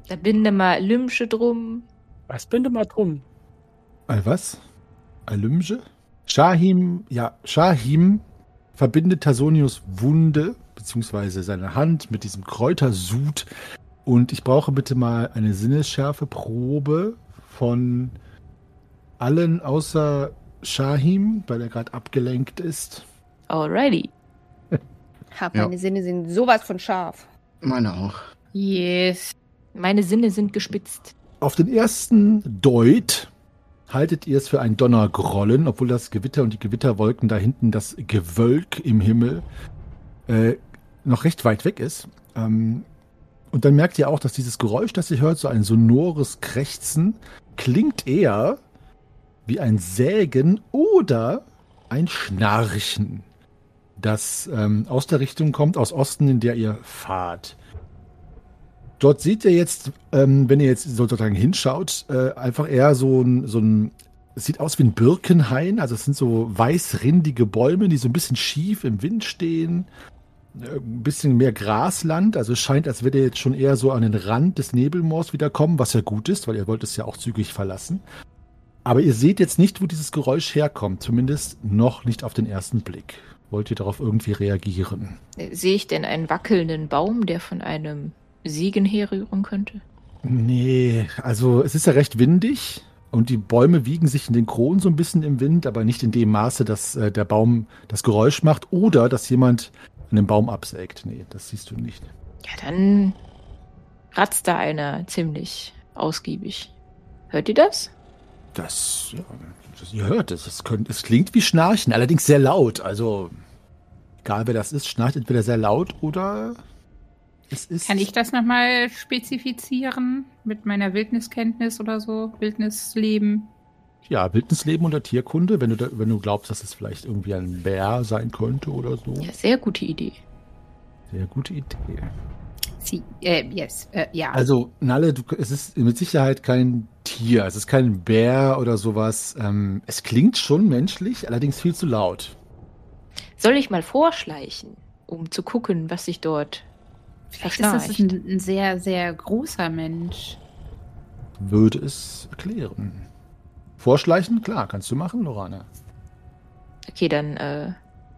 Speaker 3: Da binde mal Lümsche drum.
Speaker 7: Was binde mal drum?
Speaker 1: Was? Alymge? Shahim verbindet Tasonius Wunde, beziehungsweise seine Hand mit diesem Kräutersud. Und ich brauche bitte mal eine Sinnesschärfe-Probe von allen außer Shahim, weil er gerade abgelenkt ist.
Speaker 3: Alrighty.
Speaker 5: Meine Sinne sind sowas von scharf.
Speaker 4: Meine auch.
Speaker 6: Yes.
Speaker 3: Meine Sinne sind gespitzt.
Speaker 1: Auf den ersten Deut haltet ihr es für ein Donnergrollen, obwohl das Gewitter und die Gewitterwolken da hinten, das Gewölk im Himmel, noch recht weit weg ist. Und dann merkt ihr auch, dass dieses Geräusch, das ihr hört, so ein sonores Krächzen, klingt eher wie ein Sägen oder ein Schnarchen, das aus der Richtung kommt, aus Osten, in der ihr fahrt. Dort seht ihr jetzt, wenn ihr jetzt sozusagen hinschaut, einfach eher so ein, es sieht aus wie ein Birkenhain, also es sind so weißrindige Bäume, die so ein bisschen schief im Wind stehen, ein bisschen mehr Grasland, also es scheint, als würde ihr jetzt schon eher so an den Rand des Nebelmoors wieder kommen, was ja gut ist, weil ihr wollt es ja auch zügig verlassen. Aber ihr seht jetzt nicht, wo dieses Geräusch herkommt, zumindest noch nicht auf den ersten Blick. Wollt ihr darauf irgendwie reagieren?
Speaker 3: Sehe ich denn einen wackelnden Baum, der von einem Siegen herrühren könnte?
Speaker 1: Nee, also es ist ja recht windig und die Bäume wiegen sich in den Kronen so ein bisschen im Wind, aber nicht in dem Maße, dass der Baum das Geräusch macht oder dass jemand einen Baum absägt. Nee, das siehst du nicht.
Speaker 3: Ja, dann ratzt da einer ziemlich ausgiebig. Hört ihr das?
Speaker 1: Ihr hört es. Es klingt wie Schnarchen, allerdings sehr laut. Also, egal wer das ist, schnarcht entweder sehr laut oder es ist...
Speaker 6: Kann ich das nochmal spezifizieren mit meiner Wildniskenntnis oder so? Wildnisleben?
Speaker 1: Ja, Wildnisleben oder Tierkunde, wenn du glaubst, dass es vielleicht irgendwie ein Bär sein könnte oder so.
Speaker 3: Ja, sehr gute Idee.
Speaker 1: Sehr gute Idee.
Speaker 6: Ja.
Speaker 1: Also, Nalle, es ist mit Sicherheit kein Tier, es ist kein Bär oder sowas. Es klingt schon menschlich, allerdings viel zu laut.
Speaker 3: Soll ich mal vorschleichen, um zu gucken, was sich dort
Speaker 6: Vielleicht ist das ein sehr, sehr großer Mensch.
Speaker 1: Würde es erklären. Vorschleichen? Klar, kannst du machen, Lorana.
Speaker 3: Okay, dann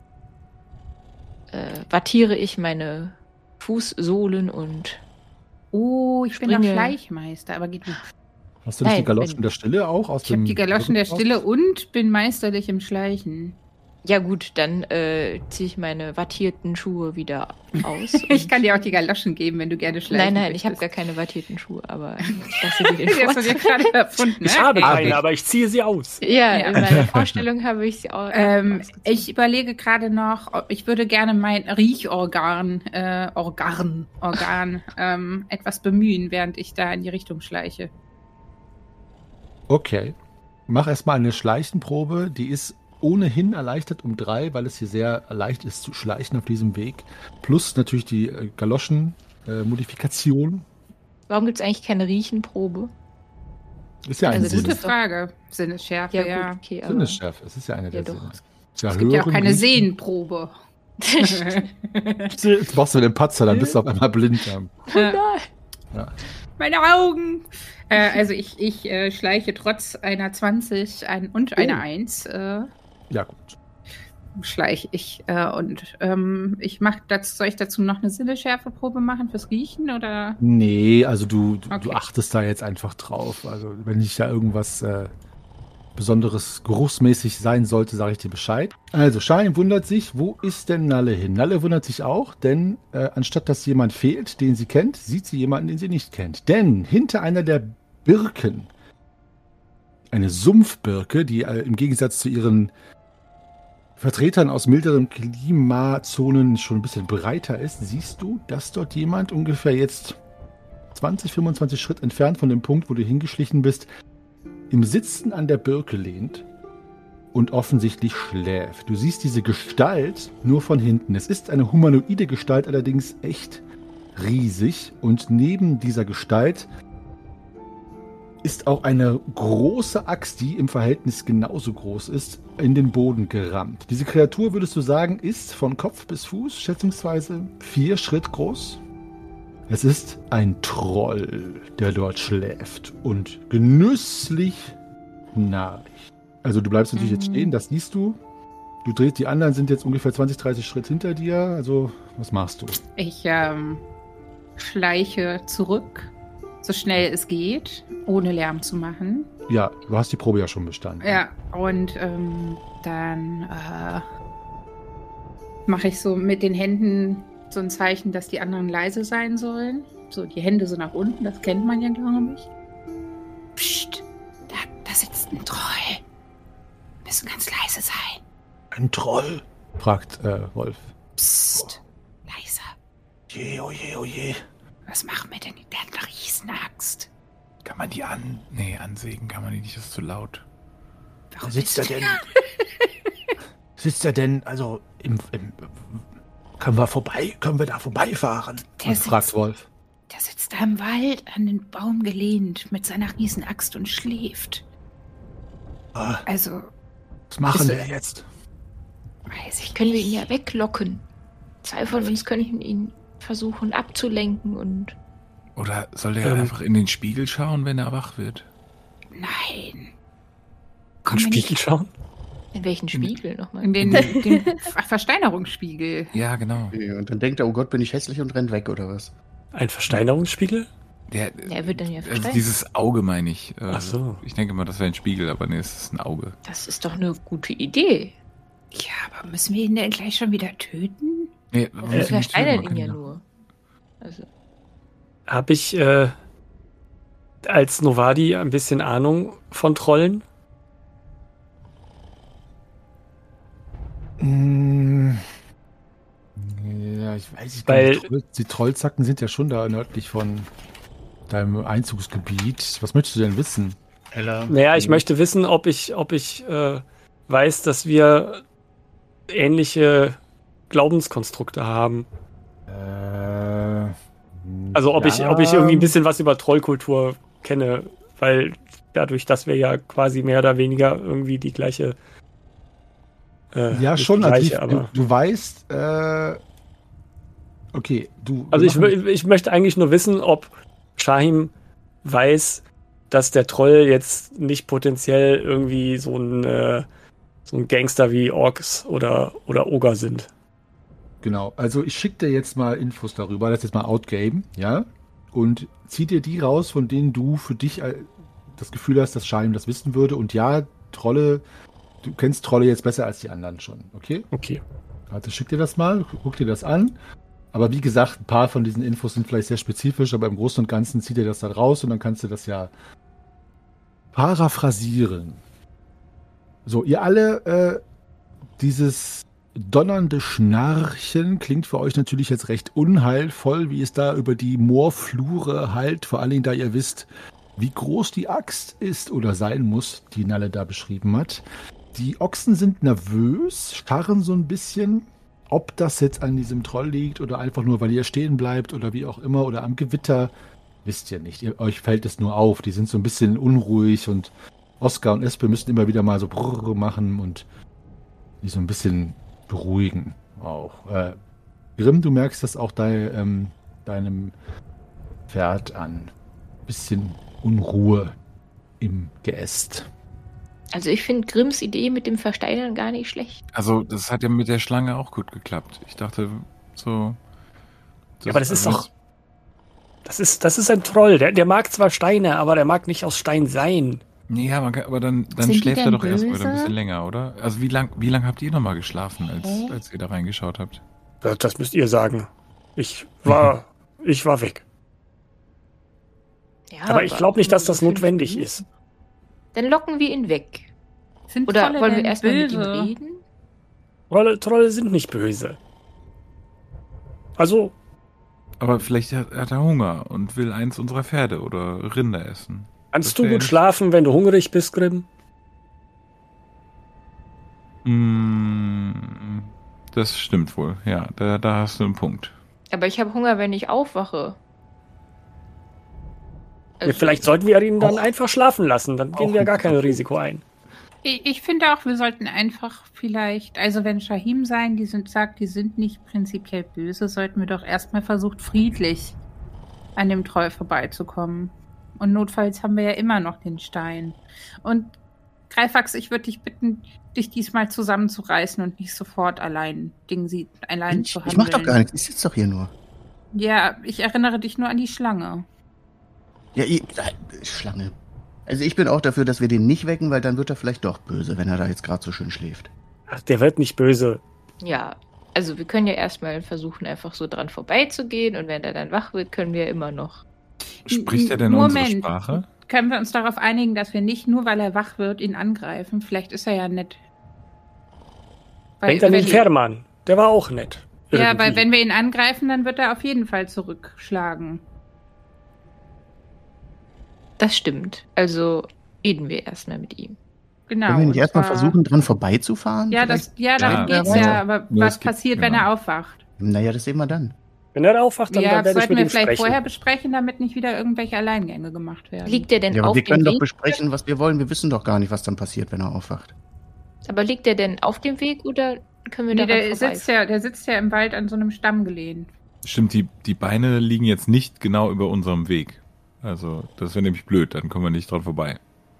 Speaker 3: wattiere ich meine Fußsohlen und
Speaker 6: Oh, ich bin doch
Speaker 3: springe.
Speaker 6: Schleichmeister, aber geht nicht.
Speaker 1: Hast du nicht
Speaker 3: Nein,
Speaker 1: die Galoschen der Stille auch aus
Speaker 6: Ich habe
Speaker 1: dem...
Speaker 6: die Galoschen der Stille und bin meisterlich im Schleichen.
Speaker 3: Ja gut, dann ziehe ich meine wattierten Schuhe wieder aus.
Speaker 6: Ich kann dir auch die Galoschen geben, wenn du gerne schleichen
Speaker 3: Nein, ich habe
Speaker 6: möchtest.
Speaker 3: gar keine wattierten Schuhe, aber ich lasse dir den
Speaker 6: Das hast du dir
Speaker 3: Vorteil.
Speaker 6: gerade erfunden,
Speaker 7: Ich
Speaker 6: ne?
Speaker 7: habe
Speaker 1: Ah,
Speaker 7: keine, aber ich ziehe sie aus.
Speaker 3: Ja,
Speaker 6: Ja.
Speaker 3: in meiner Vorstellung habe ich sie auch.
Speaker 6: Ich überlege gerade noch, ob ich würde gerne mein Riechorgan etwas bemühen, während ich da in die Richtung schleiche.
Speaker 1: Okay. Mach erstmal eine Schleichenprobe. Die ist ohnehin erleichtert um 3, weil es hier sehr leicht ist zu schleichen auf diesem Weg. Plus natürlich die Galoschen-Modifikation.
Speaker 3: Warum gibt es eigentlich keine Riechenprobe?
Speaker 1: Ist ja ein
Speaker 3: Also
Speaker 6: Gute
Speaker 1: Sinnes.
Speaker 6: Frage. Sinnesschärfe,
Speaker 3: Ja,
Speaker 6: ja.
Speaker 3: gut, okay, aber
Speaker 1: Sinnesschärfe. Es ist ja einer der
Speaker 3: Ja, doch.
Speaker 1: Sinne. Ja,
Speaker 6: Es gibt ja auch
Speaker 1: hören,
Speaker 6: keine
Speaker 1: riechen.
Speaker 6: Sehenprobe.
Speaker 1: Jetzt machst du den Patzer, dann bist du auf einmal blind. Ja.
Speaker 6: Meine Augen! Also ich schleiche trotz einer 20 und einer 1.
Speaker 1: Ja, gut.
Speaker 6: Schleiche ich. Ich soll ich dazu noch eine Sinnesschärfeprobe machen fürs Riechen oder?
Speaker 1: Nee, also du
Speaker 6: Okay.
Speaker 1: achtest da jetzt einfach drauf. Also wenn nicht da irgendwas Besonderes geruchsmäßig sein sollte, sage ich dir Bescheid. Also Schein wundert sich, wo ist denn Nalle hin? Nalle wundert sich auch, denn anstatt dass jemand fehlt, den sie kennt, sieht sie jemanden, den sie nicht kennt. Denn hinter einer der Birken, eine Sumpfbirke, die im Gegensatz zu ihren Vertretern aus milderen Klimazonen schon ein bisschen breiter ist, siehst du, dass dort jemand ungefähr jetzt 20, 25 Schritt entfernt von dem Punkt, wo du hingeschlichen bist, im Sitzen an der Birke lehnt und offensichtlich schläft. Du siehst diese Gestalt nur von hinten. Es ist eine humanoide Gestalt, allerdings echt riesig. Und neben dieser Gestalt ist auch eine große Axt, die im Verhältnis genauso groß ist, in den Boden gerammt. Diese Kreatur, würdest du sagen, ist von Kopf bis Fuß schätzungsweise 4 Schritt groß? Es ist ein Troll, der dort schläft und genüsslich schnarcht. Also du bleibst natürlich jetzt stehen, das siehst du. Du drehst, die anderen sind jetzt ungefähr 20, 30 Schritt hinter dir. Also, was machst du?
Speaker 6: Ich schleiche zurück, so schnell es geht, ohne Lärm zu machen.
Speaker 1: Ja, du hast die Probe ja schon bestanden.
Speaker 6: Ja, und dann mache ich so mit den Händen so ein Zeichen, dass die anderen leise sein sollen. So, die Hände so nach unten, das kennt man ja, glaube ich. Psst, da sitzt ein Troll. Müssen ganz leise sein.
Speaker 1: Ein Troll? Fragt Wolf.
Speaker 6: Psst, leiser.
Speaker 1: Je, oh je, oh je.
Speaker 6: Was machen wir denn? Der hat eine Riesenaxt.
Speaker 2: Kann man die ansägen kann man die nicht, das ist zu laut.
Speaker 6: Warum
Speaker 1: Sitzt er
Speaker 6: bist du
Speaker 1: denn? Sitzt er denn, also können wir da vorbeifahren? Fragt Wolf.
Speaker 6: Der sitzt da im Wald an den Baum gelehnt mit seiner Riesenaxt und schläft. Also,
Speaker 1: Was machen wir jetzt?
Speaker 6: weiß ich
Speaker 3: Können wir
Speaker 6: nicht.
Speaker 3: ihn ja weglocken. 2 von uns können ihn versuchen abzulenken und...
Speaker 2: Oder soll der einfach in den Spiegel schauen, wenn er wach wird?
Speaker 6: Nein.
Speaker 7: Im Spiegel schauen?
Speaker 3: In welchen Spiegel nochmal?
Speaker 6: In den Versteinerungsspiegel.
Speaker 2: Ja, genau.
Speaker 4: Und dann denkt er, oh Gott, bin ich hässlich und rennt weg, oder was?
Speaker 7: Ein Versteinerungsspiegel?
Speaker 3: Er wird dann ja
Speaker 2: Also
Speaker 3: versteinert.
Speaker 2: dieses Auge meine ich.
Speaker 7: Ach so.
Speaker 2: Ich denke mal, das wäre ein Spiegel, aber nee, es ist ein Auge.
Speaker 3: Das ist doch eine gute Idee.
Speaker 6: Ja, aber müssen wir ihn denn gleich schon wieder töten?
Speaker 2: Nee,
Speaker 3: Wir versteinern ihn ja nur. Also,
Speaker 7: Habe ich als Novadi ein bisschen Ahnung von Trollen?
Speaker 1: Ja, ich weiß nicht.
Speaker 7: Weil-
Speaker 1: Die Trollzacken sind ja schon da nördlich von deinem Einzugsgebiet. Was möchtest du denn wissen?
Speaker 4: Ella.
Speaker 7: Naja, ich möchte wissen, ob ich weiß, dass wir ähnliche Glaubenskonstrukte haben. Also ob ich irgendwie ein bisschen was über Trollkultur kenne, weil dadurch, dass wir ja quasi mehr oder weniger irgendwie die gleiche
Speaker 1: Ja,
Speaker 7: nicht
Speaker 1: schon.
Speaker 7: die gleiche,
Speaker 1: Also
Speaker 7: aber
Speaker 1: du weißt, okay,
Speaker 7: also ich möchte eigentlich nur wissen, ob Shahim weiß, dass der Troll jetzt nicht potenziell irgendwie so ein Gangster wie Orks oder Ogre sind.
Speaker 1: Genau, also ich schicke dir jetzt mal Infos darüber, das ist jetzt mal Outgame, ja? Und zieh dir die raus, von denen du für dich das Gefühl hast, dass Shahim das wissen würde. Und ja, Trolle, du kennst Trolle jetzt besser als die anderen schon, okay?
Speaker 7: Okay.
Speaker 1: Also schick dir das mal, guck dir das an. Aber wie gesagt, ein paar von diesen Infos sind vielleicht sehr spezifisch, aber im Großen und Ganzen zieh dir das dann raus und dann kannst du das ja paraphrasieren. So, ihr alle, dieses donnernde Schnarchen klingt für euch natürlich jetzt recht unheilvoll, wie es da über die Moorflure hallt, vor allen Dingen, da ihr wisst, wie groß die Axt ist oder sein muss, die Nalle da beschrieben hat. Die Ochsen sind nervös, starren so ein bisschen. Ob das jetzt an diesem Troll liegt oder einfach nur, weil ihr stehen bleibt oder wie auch immer oder am Gewitter, wisst ihr nicht. Euch fällt es nur auf. Die sind so ein bisschen unruhig und Oskar und Espe müssen immer wieder mal so brrr machen und die so ein bisschen beruhigen auch. Grimm, du merkst das auch deinem Pferd an. Bisschen Unruhe im Geäst.
Speaker 3: also ich finde Grimms Idee mit dem Versteinern gar nicht schlecht.
Speaker 2: Also, das hat ja mit der Schlange auch gut geklappt. Ich dachte, so.
Speaker 7: Ja, aber das ist doch. Das ist ein Troll. Der mag zwar Steine, aber der mag nicht aus Stein sein.
Speaker 2: Nee, aber dann
Speaker 6: Sind die
Speaker 2: schläft er
Speaker 6: denn
Speaker 2: doch erstmal
Speaker 6: böse?
Speaker 2: ein bisschen länger, oder? Also, wie lang habt ihr nochmal geschlafen, als ihr da reingeschaut habt?
Speaker 7: Das müsst ihr sagen. Ich war weg.
Speaker 3: Ja,
Speaker 7: Aber ich glaube nicht, dass das
Speaker 3: nur so 5
Speaker 7: notwendig
Speaker 3: Minuten.
Speaker 7: ist.
Speaker 3: Dann locken wir ihn weg.
Speaker 6: Sind
Speaker 3: Oder
Speaker 6: Trolle
Speaker 3: wollen wir
Speaker 6: denn
Speaker 3: erstmal mit ihm
Speaker 6: böse?
Speaker 3: reden?
Speaker 7: Trolle sind nicht böse. Also,
Speaker 2: Aber vielleicht hat er Hunger und will eins unserer Pferde oder Rinder essen.
Speaker 7: kannst
Speaker 2: Das
Speaker 7: du
Speaker 2: wär
Speaker 7: gut
Speaker 2: nicht-
Speaker 7: schlafen, wenn du hungrig bist, Grimm?
Speaker 2: Das stimmt wohl, ja. Da hast du einen Punkt.
Speaker 3: Aber ich habe Hunger, wenn ich aufwache.
Speaker 7: Ja, vielleicht sollten wir ihn dann
Speaker 1: Auch-
Speaker 7: einfach schlafen lassen. Dann gehen
Speaker 1: auch
Speaker 7: wir
Speaker 1: ein
Speaker 7: gar kein
Speaker 1: guter
Speaker 7: Risiko ein.
Speaker 6: Ich finde auch, wir sollten einfach vielleicht, also wenn Shahim sagt, die sind nicht prinzipiell böse, sollten wir doch erstmal versucht, friedlich an dem Troll vorbeizukommen. Und notfalls haben wir ja immer noch den Stein. Und Greifax, ich würde dich bitten, dich diesmal zusammenzureißen und nicht sofort allein zu handeln.
Speaker 4: Ich mach doch gar nichts, ich sitze doch hier nur.
Speaker 6: Ja, ich erinnere dich nur an die Schlange.
Speaker 4: Ja, Schlange. Also ich bin auch dafür, dass wir den nicht wecken, weil dann wird er vielleicht doch böse, wenn er da jetzt gerade so schön schläft.
Speaker 7: Ach, der wird nicht böse.
Speaker 3: Ja, also wir können ja erstmal versuchen, einfach so dran vorbeizugehen und wenn er dann wach wird, können wir immer noch.
Speaker 2: Spricht er denn
Speaker 6: Moment.
Speaker 2: unsere Sprache?
Speaker 6: Können wir uns darauf einigen, dass wir nicht nur, weil er wach wird, ihn angreifen? Vielleicht ist er ja nett.
Speaker 7: Denkt an den Fährmann. Der war auch nett.
Speaker 6: Ja,
Speaker 7: Irgendwie.
Speaker 6: weil wenn wir ihn angreifen, dann wird er auf jeden Fall zurückschlagen.
Speaker 3: Das stimmt. Also reden wir erstmal mit ihm.
Speaker 6: Genau.
Speaker 4: Können wir nicht
Speaker 6: und
Speaker 4: erstmal
Speaker 6: zwar-
Speaker 4: versuchen, dran vorbeizufahren?
Speaker 6: Ja, darum geht's ja. Aber
Speaker 2: Nur
Speaker 6: was
Speaker 2: es gibt-
Speaker 6: passiert, wenn
Speaker 2: genau.
Speaker 6: er aufwacht?
Speaker 4: Naja, das sehen wir dann.
Speaker 7: Wenn er aufwacht, dann
Speaker 6: Ja,
Speaker 7: werde ich
Speaker 6: sollten
Speaker 7: mit
Speaker 6: wir
Speaker 7: ihm
Speaker 6: vielleicht
Speaker 7: sprechen.
Speaker 6: vorher besprechen, damit nicht wieder irgendwelche Alleingänge gemacht werden.
Speaker 3: Liegt er denn
Speaker 4: Ja, aber
Speaker 3: auf
Speaker 4: wir
Speaker 3: dem
Speaker 4: können doch
Speaker 3: Weg?
Speaker 4: besprechen, was wir wollen. Wir wissen doch gar nicht, was dann passiert, wenn er aufwacht.
Speaker 3: Aber liegt er denn auf dem Weg oder können wir
Speaker 6: Nee,
Speaker 3: daran
Speaker 6: der sitzt ja im Wald an so einem Stamm gelehnt.
Speaker 2: Stimmt, die Beine liegen jetzt nicht genau über unserem Weg. Also, das wäre nämlich blöd, dann kommen wir nicht dran vorbei.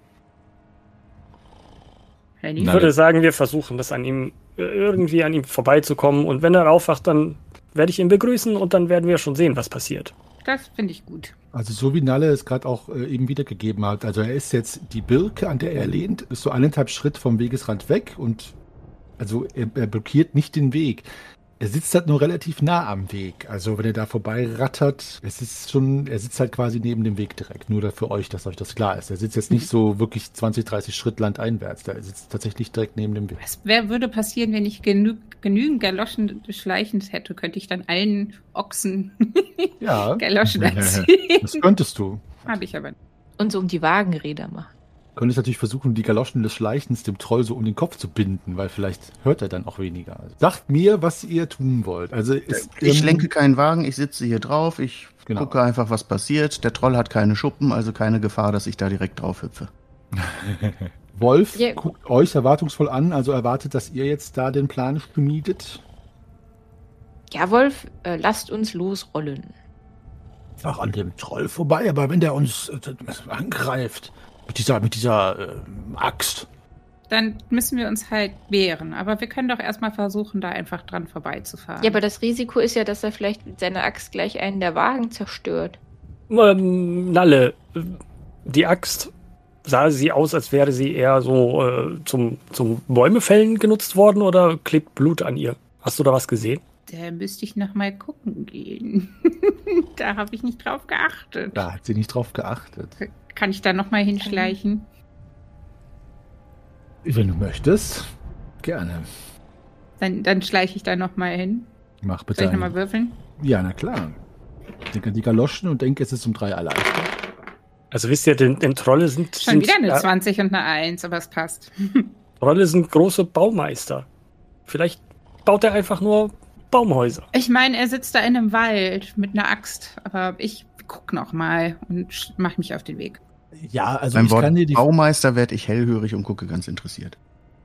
Speaker 6: Henny?
Speaker 7: Ich
Speaker 2: Na,
Speaker 7: würde sagen, wir versuchen, das irgendwie an ihm vorbeizukommen. Und wenn er aufwacht, dann werde ich ihn begrüßen und dann werden wir schon sehen, was passiert.
Speaker 6: Das finde ich gut.
Speaker 1: Also so wie Nalle es gerade auch eben wiedergegeben hat. Also er ist jetzt die Birke, an der er lehnt, ist so 1,5 Schritt vom Wegesrand weg und also er blockiert nicht den Weg. Er sitzt halt nur relativ nah am Weg. Also wenn er da vorbei rattert, er sitzt halt quasi neben dem Weg direkt. Nur für euch, dass euch das klar ist. Er sitzt jetzt nicht so wirklich 20, 30 Schritt landeinwärts. Der sitzt tatsächlich direkt neben dem Weg.
Speaker 6: Wer würde passieren, wenn ich genügend Galoschen des Schleichens hätte? Könnte ich dann allen Ochsen
Speaker 1: Ja,
Speaker 6: Galoschen
Speaker 1: das
Speaker 6: erzählen?
Speaker 1: könntest du.
Speaker 6: Habe ich aber nicht.
Speaker 3: Und so um die Wagenräder machen.
Speaker 1: Könntest natürlich versuchen, die Galoschen des Schleichens dem Troll so um den Kopf zu binden, weil vielleicht hört er dann auch weniger. Sagt mir, was ihr tun wollt. Also
Speaker 4: Ich lenke keinen Wagen, ich sitze hier drauf, ich
Speaker 1: Genau.
Speaker 4: gucke einfach, was passiert. Der Troll hat keine Schuppen, also keine Gefahr, dass ich da direkt drauf hüpfe.
Speaker 1: Wolf
Speaker 3: Ja.
Speaker 1: guckt euch erwartungsvoll an, also erwartet, dass ihr jetzt da den Plan schmiedet.
Speaker 3: Ja, Wolf, lasst uns losrollen.
Speaker 1: Einfach an dem Troll vorbei, aber wenn der uns angreift mit dieser Axt.
Speaker 6: Dann müssen wir uns halt wehren. Aber wir können doch erstmal versuchen, da einfach dran vorbeizufahren.
Speaker 3: Ja, aber das Risiko ist ja, dass er vielleicht mit seiner Axt gleich einen der Wagen zerstört.
Speaker 7: Nalle, die Axt, sah sie aus, als wäre sie eher so zum Bäumefällen genutzt worden oder klebt Blut an ihr? Hast du da was gesehen?
Speaker 6: Da müsste ich noch mal gucken gehen. Da habe ich nicht drauf geachtet.
Speaker 1: Da hat sie nicht drauf geachtet.
Speaker 6: Kann ich da noch mal hinschleichen?
Speaker 1: Wenn du möchtest, gerne.
Speaker 6: Dann schleiche ich da noch mal hin.
Speaker 1: Mach
Speaker 6: Soll
Speaker 1: bitte
Speaker 6: ich noch mal
Speaker 1: einen.
Speaker 6: würfeln?
Speaker 1: Ja, na klar. Denk an die Galoschen und denk, es ist um 3 erleichtert.
Speaker 7: Also wisst ihr, denn Trolle sind...
Speaker 6: Schon wieder eine
Speaker 7: ja,
Speaker 6: 20 und eine 1, aber es passt.
Speaker 7: Trolle sind große Baumeister. Vielleicht baut er einfach nur Baumhäuser.
Speaker 6: Ich meine, er sitzt da in einem Wald mit einer Axt. Aber ich guck noch mal und mache mich auf den Weg.
Speaker 1: Ja, also
Speaker 4: Beim
Speaker 1: ich
Speaker 4: Wort
Speaker 1: kann dir die
Speaker 4: Baumeister werde ich hellhörig und gucke ganz interessiert.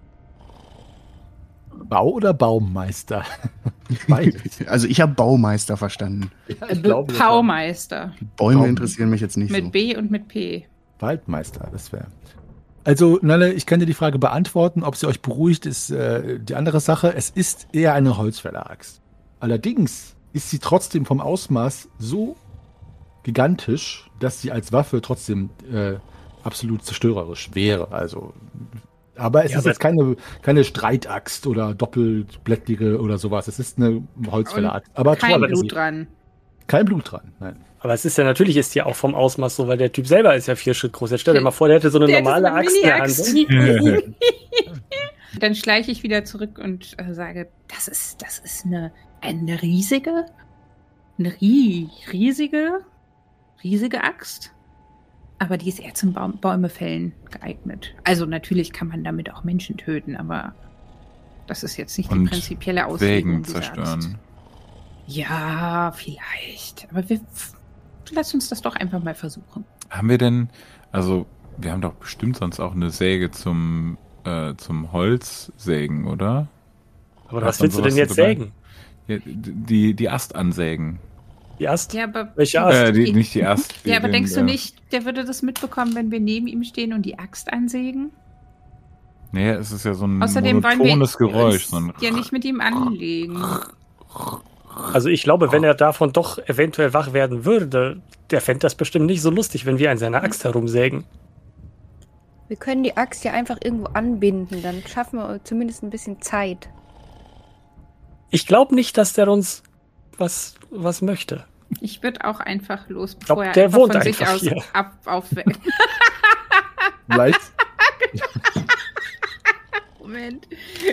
Speaker 1: Bau- oder Baummeister? Beides.
Speaker 4: Also ich habe Baumeister verstanden.
Speaker 1: Ja, ich glaube,
Speaker 6: Baumeister.
Speaker 4: Bäume
Speaker 1: Baum-
Speaker 4: interessieren mich jetzt nicht
Speaker 6: Mit
Speaker 4: so.
Speaker 6: B und mit P.
Speaker 1: Waldmeister, das wäre. Also, Nalle, ich kann dir die Frage beantworten. Ob sie euch beruhigt, ist die andere Sache. Es ist eher eine Holzfäller-Axt. Allerdings ist sie trotzdem vom Ausmaß so gigantisch, dass sie als Waffe trotzdem absolut zerstörerisch wäre. Also, aber es
Speaker 7: Ja,
Speaker 1: ist
Speaker 7: aber-
Speaker 1: jetzt keine Streitaxt oder doppelblättrige oder sowas. Es ist eine Holzfäller-Axt. Aber
Speaker 6: Kein
Speaker 1: Trolle-
Speaker 6: Blut dran.
Speaker 1: Kein Blut dran, nein.
Speaker 7: Aber es ist ja natürlich ist die auch vom Ausmaß so, weil der Typ selber ist ja 4 Schritt groß. Jetzt stell dir mal vor, der hätte so eine
Speaker 6: Der hätte
Speaker 7: normale
Speaker 6: so eine
Speaker 7: Axt in der Hand.
Speaker 6: Mini-Axt. Dann schleiche ich wieder zurück und sage, das ist eine riesige Axt. Aber die ist eher zum Bäumefällen geeignet. Also natürlich kann man damit auch Menschen töten, aber das ist jetzt nicht die
Speaker 2: Und
Speaker 6: prinzipielle Auslegung
Speaker 2: Wägen
Speaker 6: dieser
Speaker 2: zerstören.
Speaker 6: Axt. Ja, vielleicht. Aber lass uns das doch einfach mal versuchen.
Speaker 2: Haben wir denn, also wir haben doch bestimmt sonst auch eine Säge zum Holzsägen, oder?
Speaker 7: Aber
Speaker 2: Hat
Speaker 7: was
Speaker 2: man
Speaker 7: willst du denn
Speaker 2: sowas
Speaker 7: jetzt
Speaker 2: dabei?
Speaker 7: sägen?
Speaker 2: Ja, die Ast ansägen.
Speaker 7: Die Ast?
Speaker 6: Ja, aber,
Speaker 7: Welche Ast?
Speaker 2: Nicht die Ast.
Speaker 6: ja, aber
Speaker 2: den,
Speaker 6: denkst du nicht, der würde das mitbekommen, wenn wir neben ihm stehen und die Axt ansägen?
Speaker 2: Nee, es ist ja so ein
Speaker 6: Außerdem wollen
Speaker 2: monotones
Speaker 6: wir
Speaker 2: Geräusch. So
Speaker 6: uns ja nicht mit ihm anlegen.
Speaker 7: Also ich glaube, wenn er davon doch eventuell wach werden würde, der fände das bestimmt nicht so lustig, wenn wir an seiner Axt herumsägen.
Speaker 5: Wir können die Axt ja einfach irgendwo anbinden, dann schaffen wir zumindest ein bisschen Zeit.
Speaker 7: Ich glaube nicht, dass der uns was möchte.
Speaker 6: Ich würde auch einfach los,
Speaker 7: Ich glaub,
Speaker 6: bevor er
Speaker 7: der
Speaker 6: einfach
Speaker 7: wohnt
Speaker 6: von sich
Speaker 7: einfach
Speaker 6: aus
Speaker 7: hier.
Speaker 6: aufweckt.
Speaker 1: Vielleicht.
Speaker 6: Moment.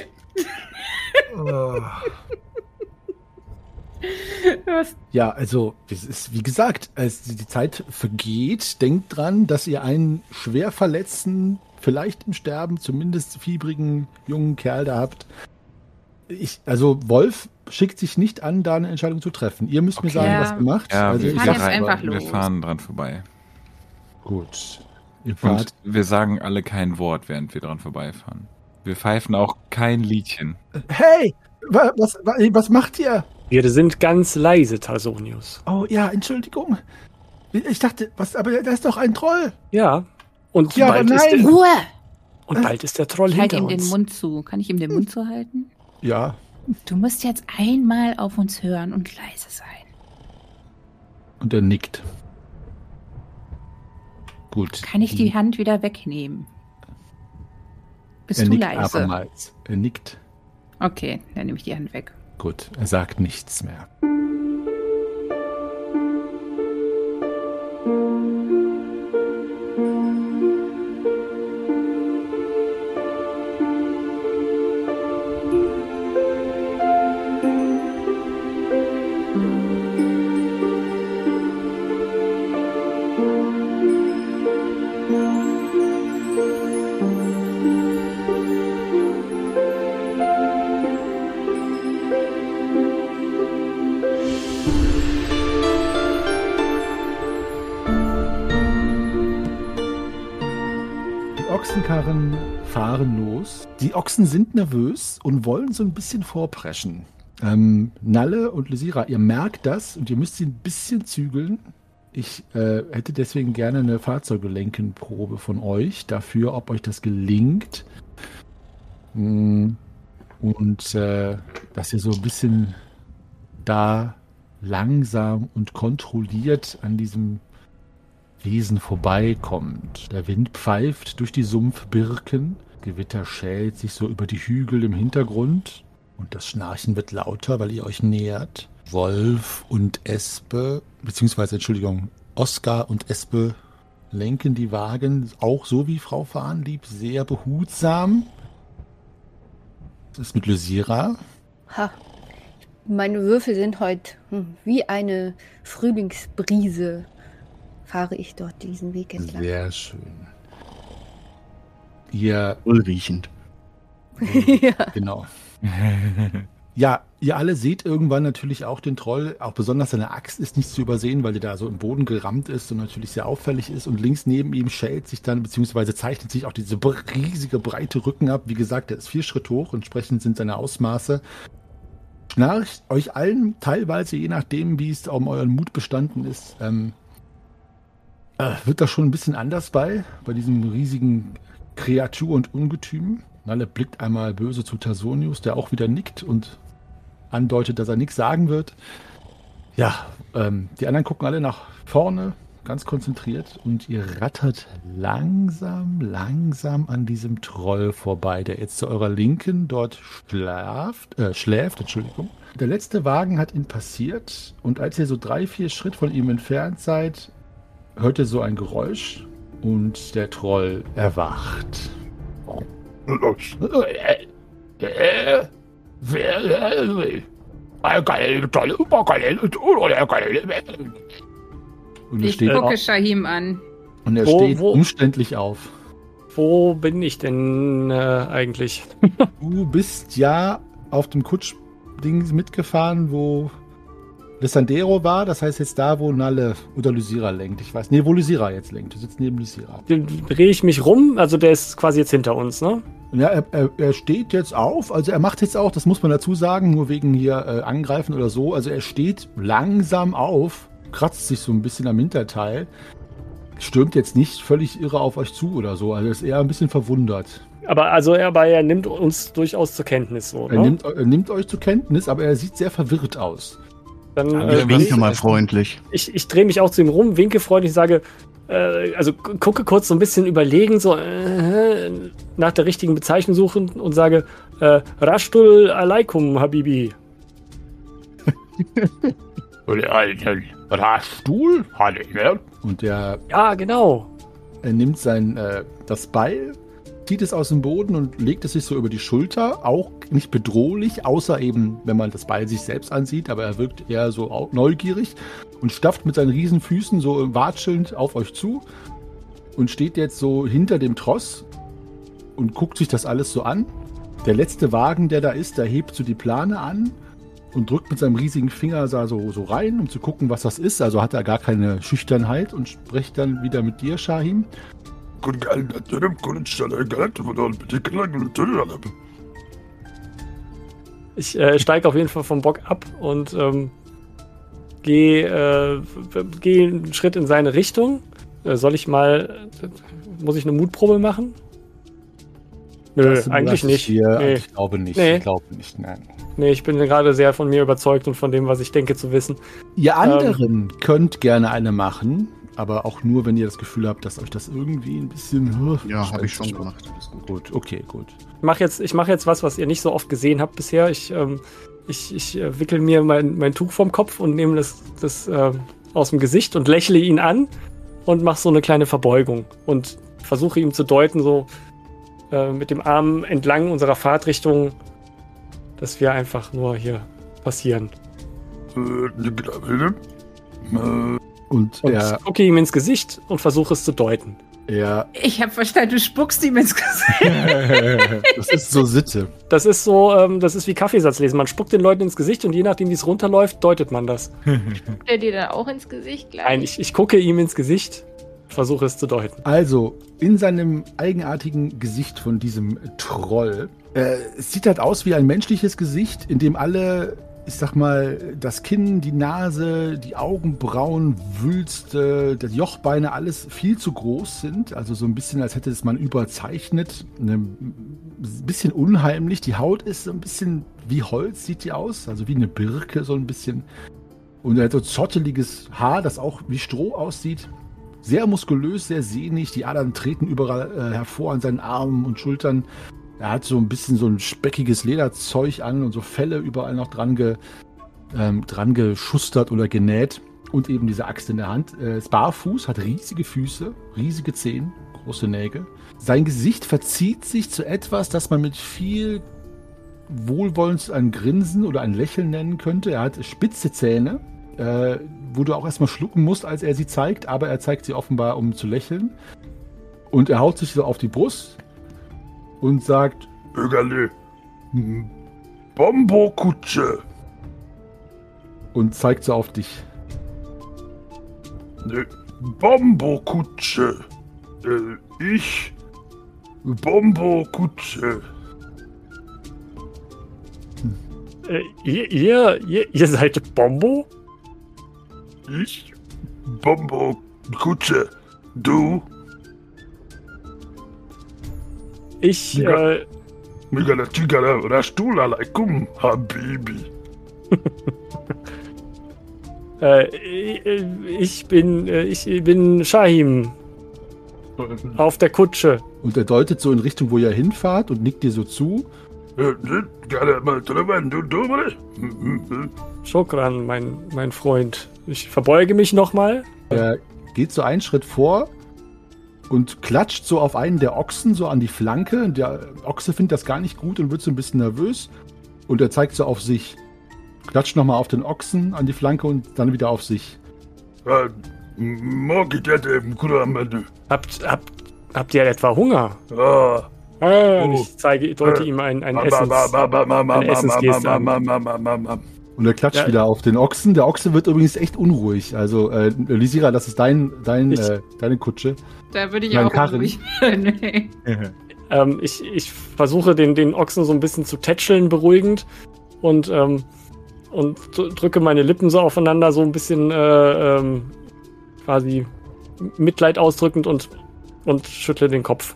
Speaker 6: Was?
Speaker 1: Ja, also, das ist, wie gesagt, als die Zeit vergeht, denkt dran, dass ihr einen schwer verletzten, vielleicht im Sterben, zumindest fiebrigen, jungen Kerl da habt. Also, Wolf schickt sich nicht an, da eine Entscheidung zu treffen. Ihr müsst mir sagen,
Speaker 6: Ja.
Speaker 1: was ihr macht.
Speaker 2: Ja,
Speaker 1: also,
Speaker 2: wir,
Speaker 6: fahren jetzt einfach
Speaker 2: wir
Speaker 6: los.
Speaker 2: fahren dran vorbei.
Speaker 1: Gut. Ihr fahrt.
Speaker 2: Und wir sagen alle kein Wort, während wir dran vorbeifahren. Wir pfeifen auch kein Liedchen.
Speaker 1: Hey! Was macht ihr?
Speaker 7: Wir sind ganz leise, Tarsonius.
Speaker 1: Oh ja, Entschuldigung. Ich dachte, aber da ist doch ein Troll.
Speaker 7: Ja. Und
Speaker 1: Ja, aber
Speaker 7: bald, ist
Speaker 1: nein.
Speaker 7: der,
Speaker 6: Ruhe!
Speaker 7: und bald ist der Troll
Speaker 6: Ich halte
Speaker 7: hinter
Speaker 6: ihm den
Speaker 7: uns.
Speaker 6: Mund zu. Kann ich ihm den Mund zuhalten?
Speaker 1: Ja.
Speaker 6: Du musst jetzt einmal auf uns hören und leise sein.
Speaker 1: Und er nickt. Gut.
Speaker 6: Kann ich die Hand wieder wegnehmen? Bist
Speaker 1: Er
Speaker 6: du
Speaker 1: nickt
Speaker 6: leise?
Speaker 1: abermals. Er nickt.
Speaker 6: Okay, dann nehme ich die Hand weg.
Speaker 1: Gut, er sagt nichts mehr. Ochsenkarren fahren los. Die Ochsen sind nervös und wollen so ein bisschen vorpreschen. Nalle und Lysira, ihr merkt das und ihr müsst sie ein bisschen zügeln. Ich hätte deswegen gerne eine Fahrzeuggelenkenprobe von euch dafür, ob euch das gelingt. Und dass ihr so ein bisschen da langsam und kontrolliert an diesem Wesen vorbeikommt. Der Wind pfeift durch die Sumpfbirken, Gewitter schält sich so über die Hügel im Hintergrund und das Schnarchen wird lauter, weil ihr euch nähert. Wolf und Espe, beziehungsweise, Entschuldigung, Oskar und Espe lenken die Wagen, auch so wie Frau Fahnlieb, sehr behutsam. Das ist mit Lysira.
Speaker 5: Ha. Meine Würfel sind heute wie eine Frühlingsbrise. Fahre ich dort diesen Weg entlang.
Speaker 1: Sehr schön. Ihr
Speaker 4: Wohlriechend.
Speaker 5: Ja.
Speaker 1: Genau. Ja, ihr alle seht irgendwann natürlich auch den Troll, auch besonders seine Axt ist nicht zu übersehen, weil die da so im Boden gerammt ist und natürlich sehr auffällig ist. Und links neben ihm schält sich dann, beziehungsweise zeichnet sich auch diese riesige, breite Rücken ab. Wie gesagt, der ist 4 Schritt hoch, entsprechend sind seine Ausmaße. Schnarcht euch allen teilweise, je nachdem, wie es um euren Mut bestanden ist, wird das schon ein bisschen anders bei diesem riesigen Kreatur und Ungetüm. Nalle blickt einmal böse zu Tarsonius, der auch wieder nickt und andeutet, dass er nichts sagen wird. Ja, die anderen gucken alle nach vorne, ganz konzentriert, und ihr rattert langsam an diesem Troll vorbei, der jetzt zu eurer Linken dort schläft. Entschuldigung. Der letzte Wagen hat ihn passiert und als ihr so 3-4 Schritt von ihm entfernt seid, hört ihr so ein Geräusch und der Troll erwacht. Und er
Speaker 6: Ich
Speaker 1: steht,
Speaker 6: gucke Shahim an.
Speaker 7: Wo-
Speaker 1: umständlich auf.
Speaker 7: Wo bin ich denn eigentlich?
Speaker 1: Du bist ja auf dem Kutschding mitgefahren, wo Lissandero war, das heißt jetzt da, wo Nalle oder Lysira lenkt. Ich weiß, wo Lysira jetzt lenkt. Du sitzt neben Lysira.
Speaker 7: Dann drehe ich mich rum, also der ist quasi jetzt hinter uns, ne?
Speaker 1: Ja, er steht jetzt auf, also er macht jetzt auch, das muss man dazu sagen, nur wegen hier Angreifen oder so, also er steht langsam auf, kratzt sich so ein bisschen am Hinterteil, stürmt jetzt nicht völlig irre auf euch zu oder so, also ist eher ein bisschen verwundert.
Speaker 7: Aber er nimmt uns durchaus zur Kenntnis so, ne?
Speaker 1: Er nimmt euch zur Kenntnis, aber er sieht sehr verwirrt aus.
Speaker 7: Dann
Speaker 4: Ich winke mal freundlich.
Speaker 7: Ich drehe mich auch zu ihm rum, winke freundlich, sage, also gucke kurz so ein bisschen überlegen, so nach der richtigen Bezeichnung suchen und sage, Rashtul alaikum, Habibi.
Speaker 1: Rashtul? Und
Speaker 7: Ja, genau.
Speaker 1: er nimmt das Beil, zieht es aus dem Boden und legt es sich so über die Schulter, auch nicht bedrohlich, außer eben, wenn man das Beil sich selbst ansieht, aber er wirkt eher so neugierig und stafft mit seinen riesen Füßen so watschelnd auf euch zu und steht jetzt so hinter dem Tross und guckt sich das alles so an. Der letzte Wagen, der da ist, der hebt so die Plane an und drückt mit seinem riesigen Finger da so rein, um zu gucken, was das ist. Also hat er gar keine Schüchternheit und spricht dann wieder mit dir, Shahim.
Speaker 7: Ich steige auf jeden Fall vom Bock ab und gehe einen Schritt in seine Richtung. Muss ich eine Mutprobe machen? Nö, eigentlich nicht.
Speaker 1: Nee. Ich glaube nicht.
Speaker 7: Nee.
Speaker 1: Ich glaube nicht, nein.
Speaker 7: Nee, ich bin gerade sehr von mir überzeugt und von dem, was ich denke zu wissen.
Speaker 1: Ihr anderen könnt gerne eine machen, aber auch nur, wenn ihr das Gefühl habt, dass euch das irgendwie ein bisschen...
Speaker 4: Ja, habe ich schon gemacht. Alles gut.
Speaker 1: Gut, okay, gut.
Speaker 7: Ich mache jetzt was ihr nicht so oft gesehen habt bisher. Ich wickel mir mein Tuch vom Kopf und nehme das aus dem Gesicht und lächle ihn an und mache so eine kleine Verbeugung und versuche ihm zu deuten, so mit dem Arm entlang unserer Fahrtrichtung, dass wir einfach nur hier passieren.
Speaker 1: Und
Speaker 7: ich gucke ihm ins Gesicht und versuche es zu deuten.
Speaker 6: Ich habe verstanden, du spuckst ihm ins Gesicht.
Speaker 1: Das ist so Sitte.
Speaker 7: Das ist so, das ist wie Kaffeesatz lesen. Man spuckt den Leuten ins Gesicht und je nachdem, wie es runterläuft, deutet man das.
Speaker 3: Spuckt er dir dann auch ins Gesicht gleich?
Speaker 7: Nein, ich gucke ihm ins Gesicht, versuche es zu deuten.
Speaker 1: Also, in seinem eigenartigen Gesicht von diesem Troll, es sieht halt aus wie ein menschliches Gesicht, in dem alle, ich sag mal, das Kinn, die Nase, die Augenbrauen, Wülste, die Jochbeine, alles viel zu groß sind. Also so ein bisschen, als hätte es man überzeichnet. Ein bisschen unheimlich. Die Haut ist so ein bisschen wie Holz, sieht die aus. Also wie eine Birke, so ein bisschen. Und er hat so zotteliges Haar, das auch wie Stroh aussieht. Sehr muskulös, sehr sehnig. Die Adern treten überall hervor an seinen Armen und Schultern. Er hat so ein bisschen so ein speckiges Lederzeug an und so Felle überall noch dran geschustert oder genäht. Und eben diese Axt in der Hand. Ist barfuß, hat riesige Füße, riesige Zehen, große Nägel. Sein Gesicht verzieht sich zu etwas, das man mit viel Wohlwollens ein Grinsen oder ein Lächeln nennen könnte. Er hat spitze Zähne, wo du auch erstmal schlucken musst, als er sie zeigt. Aber er zeigt sie offenbar, um zu lächeln. Und er haut sich so auf die Brust und sagt:
Speaker 8: Bürgerle, Bombokutsche.
Speaker 1: Und zeigt so auf dich.
Speaker 8: Bombokutsche. Ich Bombokutsche.
Speaker 7: Ihr seid Bombo?
Speaker 8: Ich Bombokutsche. Du?
Speaker 7: Ich,
Speaker 8: Migala Tigala Rashtul alaikum, Habibi.
Speaker 7: Ich bin Shahim. Auf der Kutsche.
Speaker 1: Und er deutet so in Richtung, wo ihr hinfahrt und nickt dir so zu.
Speaker 7: Shokran, mein Freund. Ich verbeuge mich nochmal.
Speaker 1: Er geht so einen Schritt vor und klatscht so auf einen der Ochsen so an die Flanke. Der Ochse findet das gar nicht gut und wird so ein bisschen nervös. Und er zeigt so auf sich. Klatscht nochmal auf den Ochsen an die Flanke und dann wieder auf sich.
Speaker 7: Habt ihr etwa Hunger? Und ich deute ihm ein Essensgeste an.
Speaker 1: Und er klatscht wieder auf den Ochsen. Der Ochse wird übrigens echt unruhig. Also, Lysira, das ist deine Kutsche.
Speaker 6: Da würde ich
Speaker 1: Dein
Speaker 6: auch
Speaker 1: Karren.
Speaker 6: ruhig werden. Nee.
Speaker 7: Ich versuche den Ochsen so ein bisschen zu tätscheln, beruhigend und drücke meine Lippen so aufeinander, so ein bisschen quasi Mitleid ausdrückend und schüttle den Kopf.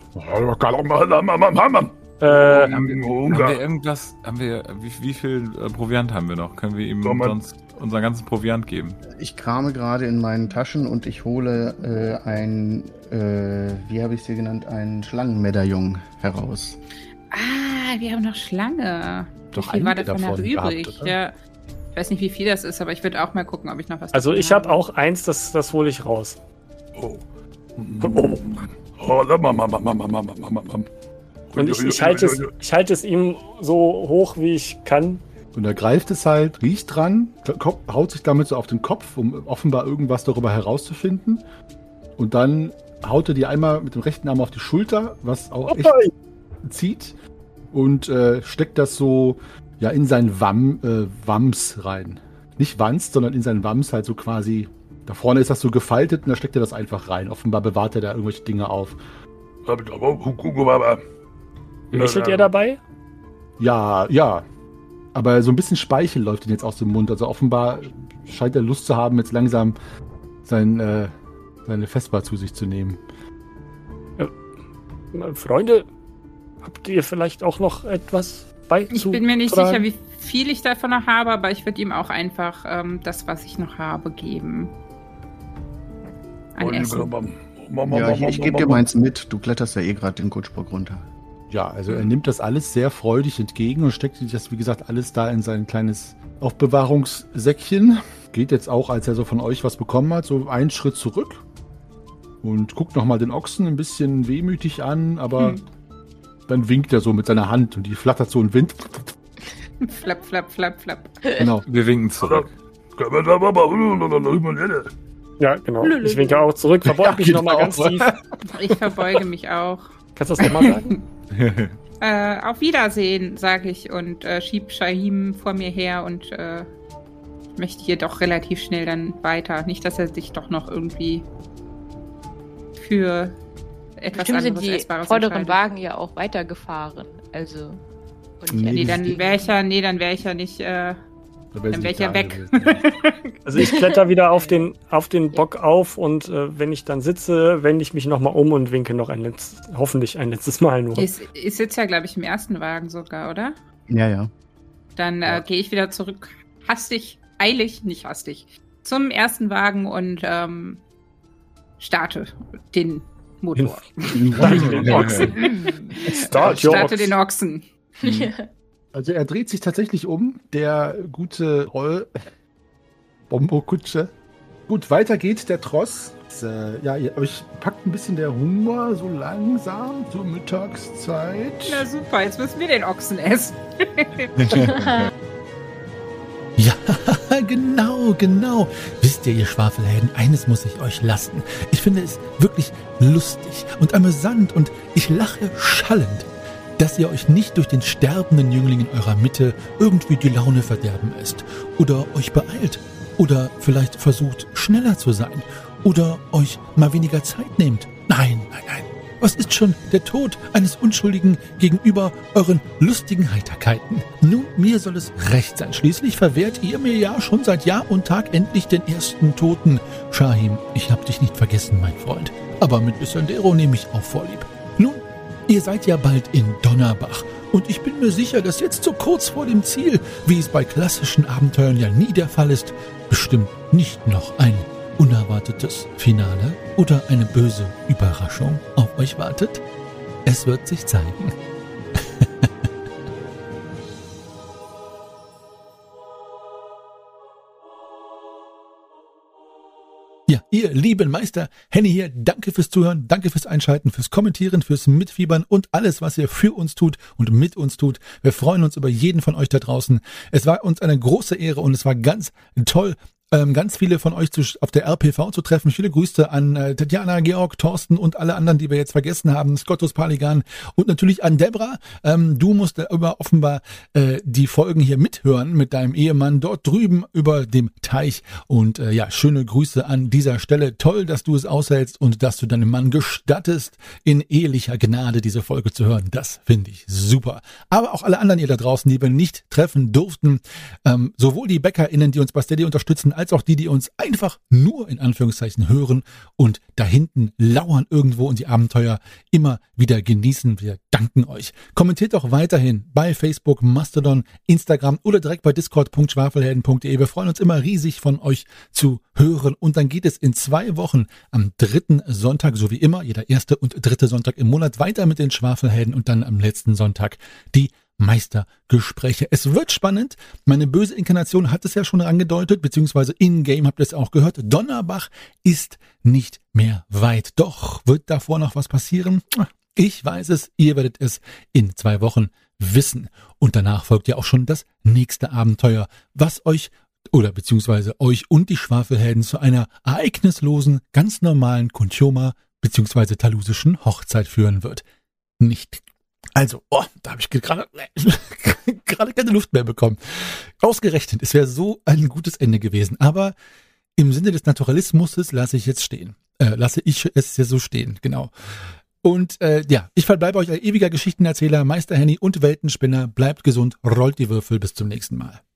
Speaker 2: Wie viel Proviant haben wir noch? Können wir ihm sonst unseren ganzen Proviant geben?
Speaker 4: Ich krame gerade in meinen Taschen und ich hole wie habe ich sie genannt, ein Schlangenmedaillon heraus.
Speaker 6: Ah, wir haben noch Schlange.
Speaker 1: Doch
Speaker 6: wie viel war
Speaker 1: einige
Speaker 6: davon noch
Speaker 1: davon
Speaker 6: übrig?
Speaker 1: gehabt, oder?
Speaker 6: Ja. Ich weiß nicht, wie viel das ist, aber ich würde auch mal gucken, ob ich noch was
Speaker 7: Also
Speaker 6: davon
Speaker 7: ich habe auch eins, das hole ich raus.
Speaker 8: Oh.
Speaker 7: Und ich halte es ihm so hoch, wie ich kann.
Speaker 1: Und er greift es halt, riecht dran, haut sich damit so auf den Kopf, um offenbar irgendwas darüber herauszufinden. Und dann haut er dir einmal mit dem rechten Arm auf die Schulter, was auch echt zieht. Und steckt das so ja in seinen Wams rein. Nicht Wanst, sondern in seinen Wams halt so quasi. Da vorne ist das so gefaltet und da steckt er das einfach rein. Offenbar bewahrt er da irgendwelche Dinge auf.
Speaker 7: Lächelt er dabei?
Speaker 1: Ja. Aber so ein bisschen Speichel läuft ihm jetzt aus dem Mund. Also offenbar scheint er Lust zu haben, jetzt langsam seine Vespa zu sich zu nehmen.
Speaker 7: Freunde, habt ihr vielleicht auch noch etwas beizutragen?
Speaker 6: Ich bin mir nicht sicher, wie viel ich davon noch habe, aber ich würde ihm auch einfach das, was ich noch habe, geben. An Essen.
Speaker 4: Ja, ich gebe dir meins mit. Du kletterst ja gerade den Kutschbock runter.
Speaker 1: Ja, also er nimmt das alles sehr freudig entgegen und steckt das, wie gesagt, alles da in sein kleines Aufbewahrungssäckchen. Geht jetzt auch, als er so von euch was bekommen hat, so einen Schritt zurück und guckt nochmal den Ochsen ein bisschen wehmütig an, aber dann winkt er so mit seiner Hand und die flattert so im Wind.
Speaker 6: Flapp, flapp, flapp, flapp.
Speaker 1: Genau.
Speaker 2: Wir winken zurück.
Speaker 7: Ja, genau. Ich winke auch zurück, verbeuge mich nochmal ganz tief.
Speaker 6: Ich verbeuge mich auch.
Speaker 7: Kannst du das nochmal sagen?
Speaker 6: Auf Wiedersehen, sage ich und schieb Shahim vor mir her und möchte hier doch relativ schnell dann weiter. Nicht, dass er sich doch noch irgendwie für etwas
Speaker 3: Bestimmt sind
Speaker 6: anderes
Speaker 3: die
Speaker 6: Essbares
Speaker 3: vorderen
Speaker 6: entscheidet.
Speaker 3: Wagen ja auch weitergefahren. Also. Und
Speaker 1: Nee,
Speaker 6: Dann wäre ich ja nicht, dann wäre ich ja weg.
Speaker 7: Also ich kletter wieder auf den Bock auf und wenn ich dann sitze, wende ich mich nochmal um und winke noch hoffentlich ein letztes Mal nur.
Speaker 6: Ich sitze ja, glaube ich, im ersten Wagen sogar, oder?
Speaker 4: Ja.
Speaker 6: Dann gehe ich wieder zurück, nicht hastig, zum ersten Wagen und starte den Motor. Starte den Ochsen.
Speaker 1: Also er dreht sich tatsächlich um, der gute Bombo-Kutsche. Gut, weiter geht der Tross. Euch packt ein bisschen der Hunger so langsam zur Mittagszeit.
Speaker 6: Na super, jetzt müssen wir den Ochsen essen.
Speaker 9: Ja, genau. Wisst ihr Schwafelhelden, eines muss ich euch lassen. Ich finde es wirklich lustig und amüsant und ich lache schallend, dass ihr euch nicht durch den sterbenden Jüngling in eurer Mitte irgendwie die Laune verderben lässt oder euch beeilt oder vielleicht versucht, schneller zu sein oder euch mal weniger Zeit nehmt. Nein. Was ist schon der Tod eines Unschuldigen gegenüber euren lustigen Heiterkeiten? Nun, mir soll es recht sein. Schließlich verwehrt ihr mir ja schon seit Jahr und Tag endlich den ersten Toten. Shahim, ich hab dich nicht vergessen, mein Freund. Aber mit Lysandero nehme ich auch vorlieb. Nun, ihr seid ja bald in Donnerbach. Und ich bin mir sicher, dass jetzt so kurz vor dem Ziel, wie es bei klassischen Abenteuern ja nie der Fall ist, bestimmt nicht noch ein unerwartetes Finale oder eine böse Überraschung auf euch wartet? Es wird sich zeigen. Ja, ihr lieben Meister, Henny hier, danke fürs Zuhören, danke fürs Einschalten, fürs Kommentieren, fürs Mitfiebern und alles, was ihr für uns tut und mit uns tut. Wir freuen uns über jeden von euch da draußen. Es war uns eine große Ehre und es war ganz toll, ganz viele von euch auf der RPV zu treffen. Viele Grüße an Tatjana, Georg, Thorsten und alle anderen, die wir jetzt vergessen haben. Scottus Paligan und natürlich an Debra. Du musst aber offenbar die Folgen hier mithören mit deinem Ehemann dort drüben über dem Teich. Und ja, schöne Grüße an dieser Stelle. Toll, dass du es aushältst und dass du deinem Mann gestattest, in ehelicher Gnade diese Folge zu hören. Das finde ich super. Aber auch alle anderen ihr da draußen, die wir nicht treffen durften, sowohl die BäckerInnen, die uns bei Steady unterstützen, als auch die uns einfach nur in Anführungszeichen hören und da hinten lauern irgendwo und die Abenteuer immer wieder genießen. Wir danken euch. Kommentiert doch weiterhin bei Facebook, Mastodon, Instagram oder direkt bei discord.schwafelhelden.de. Wir freuen uns immer riesig von euch zu hören und dann geht es in 2 Wochen am 3. Sonntag, so wie immer, jeder 1. und 3. Sonntag im Monat weiter mit den Schwafelhelden und dann am letzten Sonntag die Meistergespräche. Es wird spannend. Meine böse Inkarnation hat es ja schon angedeutet, beziehungsweise in-game habt ihr es auch gehört. Donnerbach ist nicht mehr weit. Doch wird davor noch was passieren? Ich weiß es, ihr werdet es in 2 Wochen wissen. Und danach folgt ja auch schon das nächste Abenteuer, was euch oder beziehungsweise euch und die Schwafelhelden zu einer ereignislosen, ganz normalen Kuntioma beziehungsweise talusischen Hochzeit führen wird. Nicht. Also, da habe ich gerade keine Luft mehr bekommen. Ausgerechnet, es wäre so ein gutes Ende gewesen. Aber im Sinne des Naturalismus lasse ich es ja so stehen, genau. Und ja, ich verbleibe euch als ewiger Geschichtenerzähler, Meister Henny und Weltenspinner. Bleibt gesund, rollt die Würfel, bis zum nächsten Mal.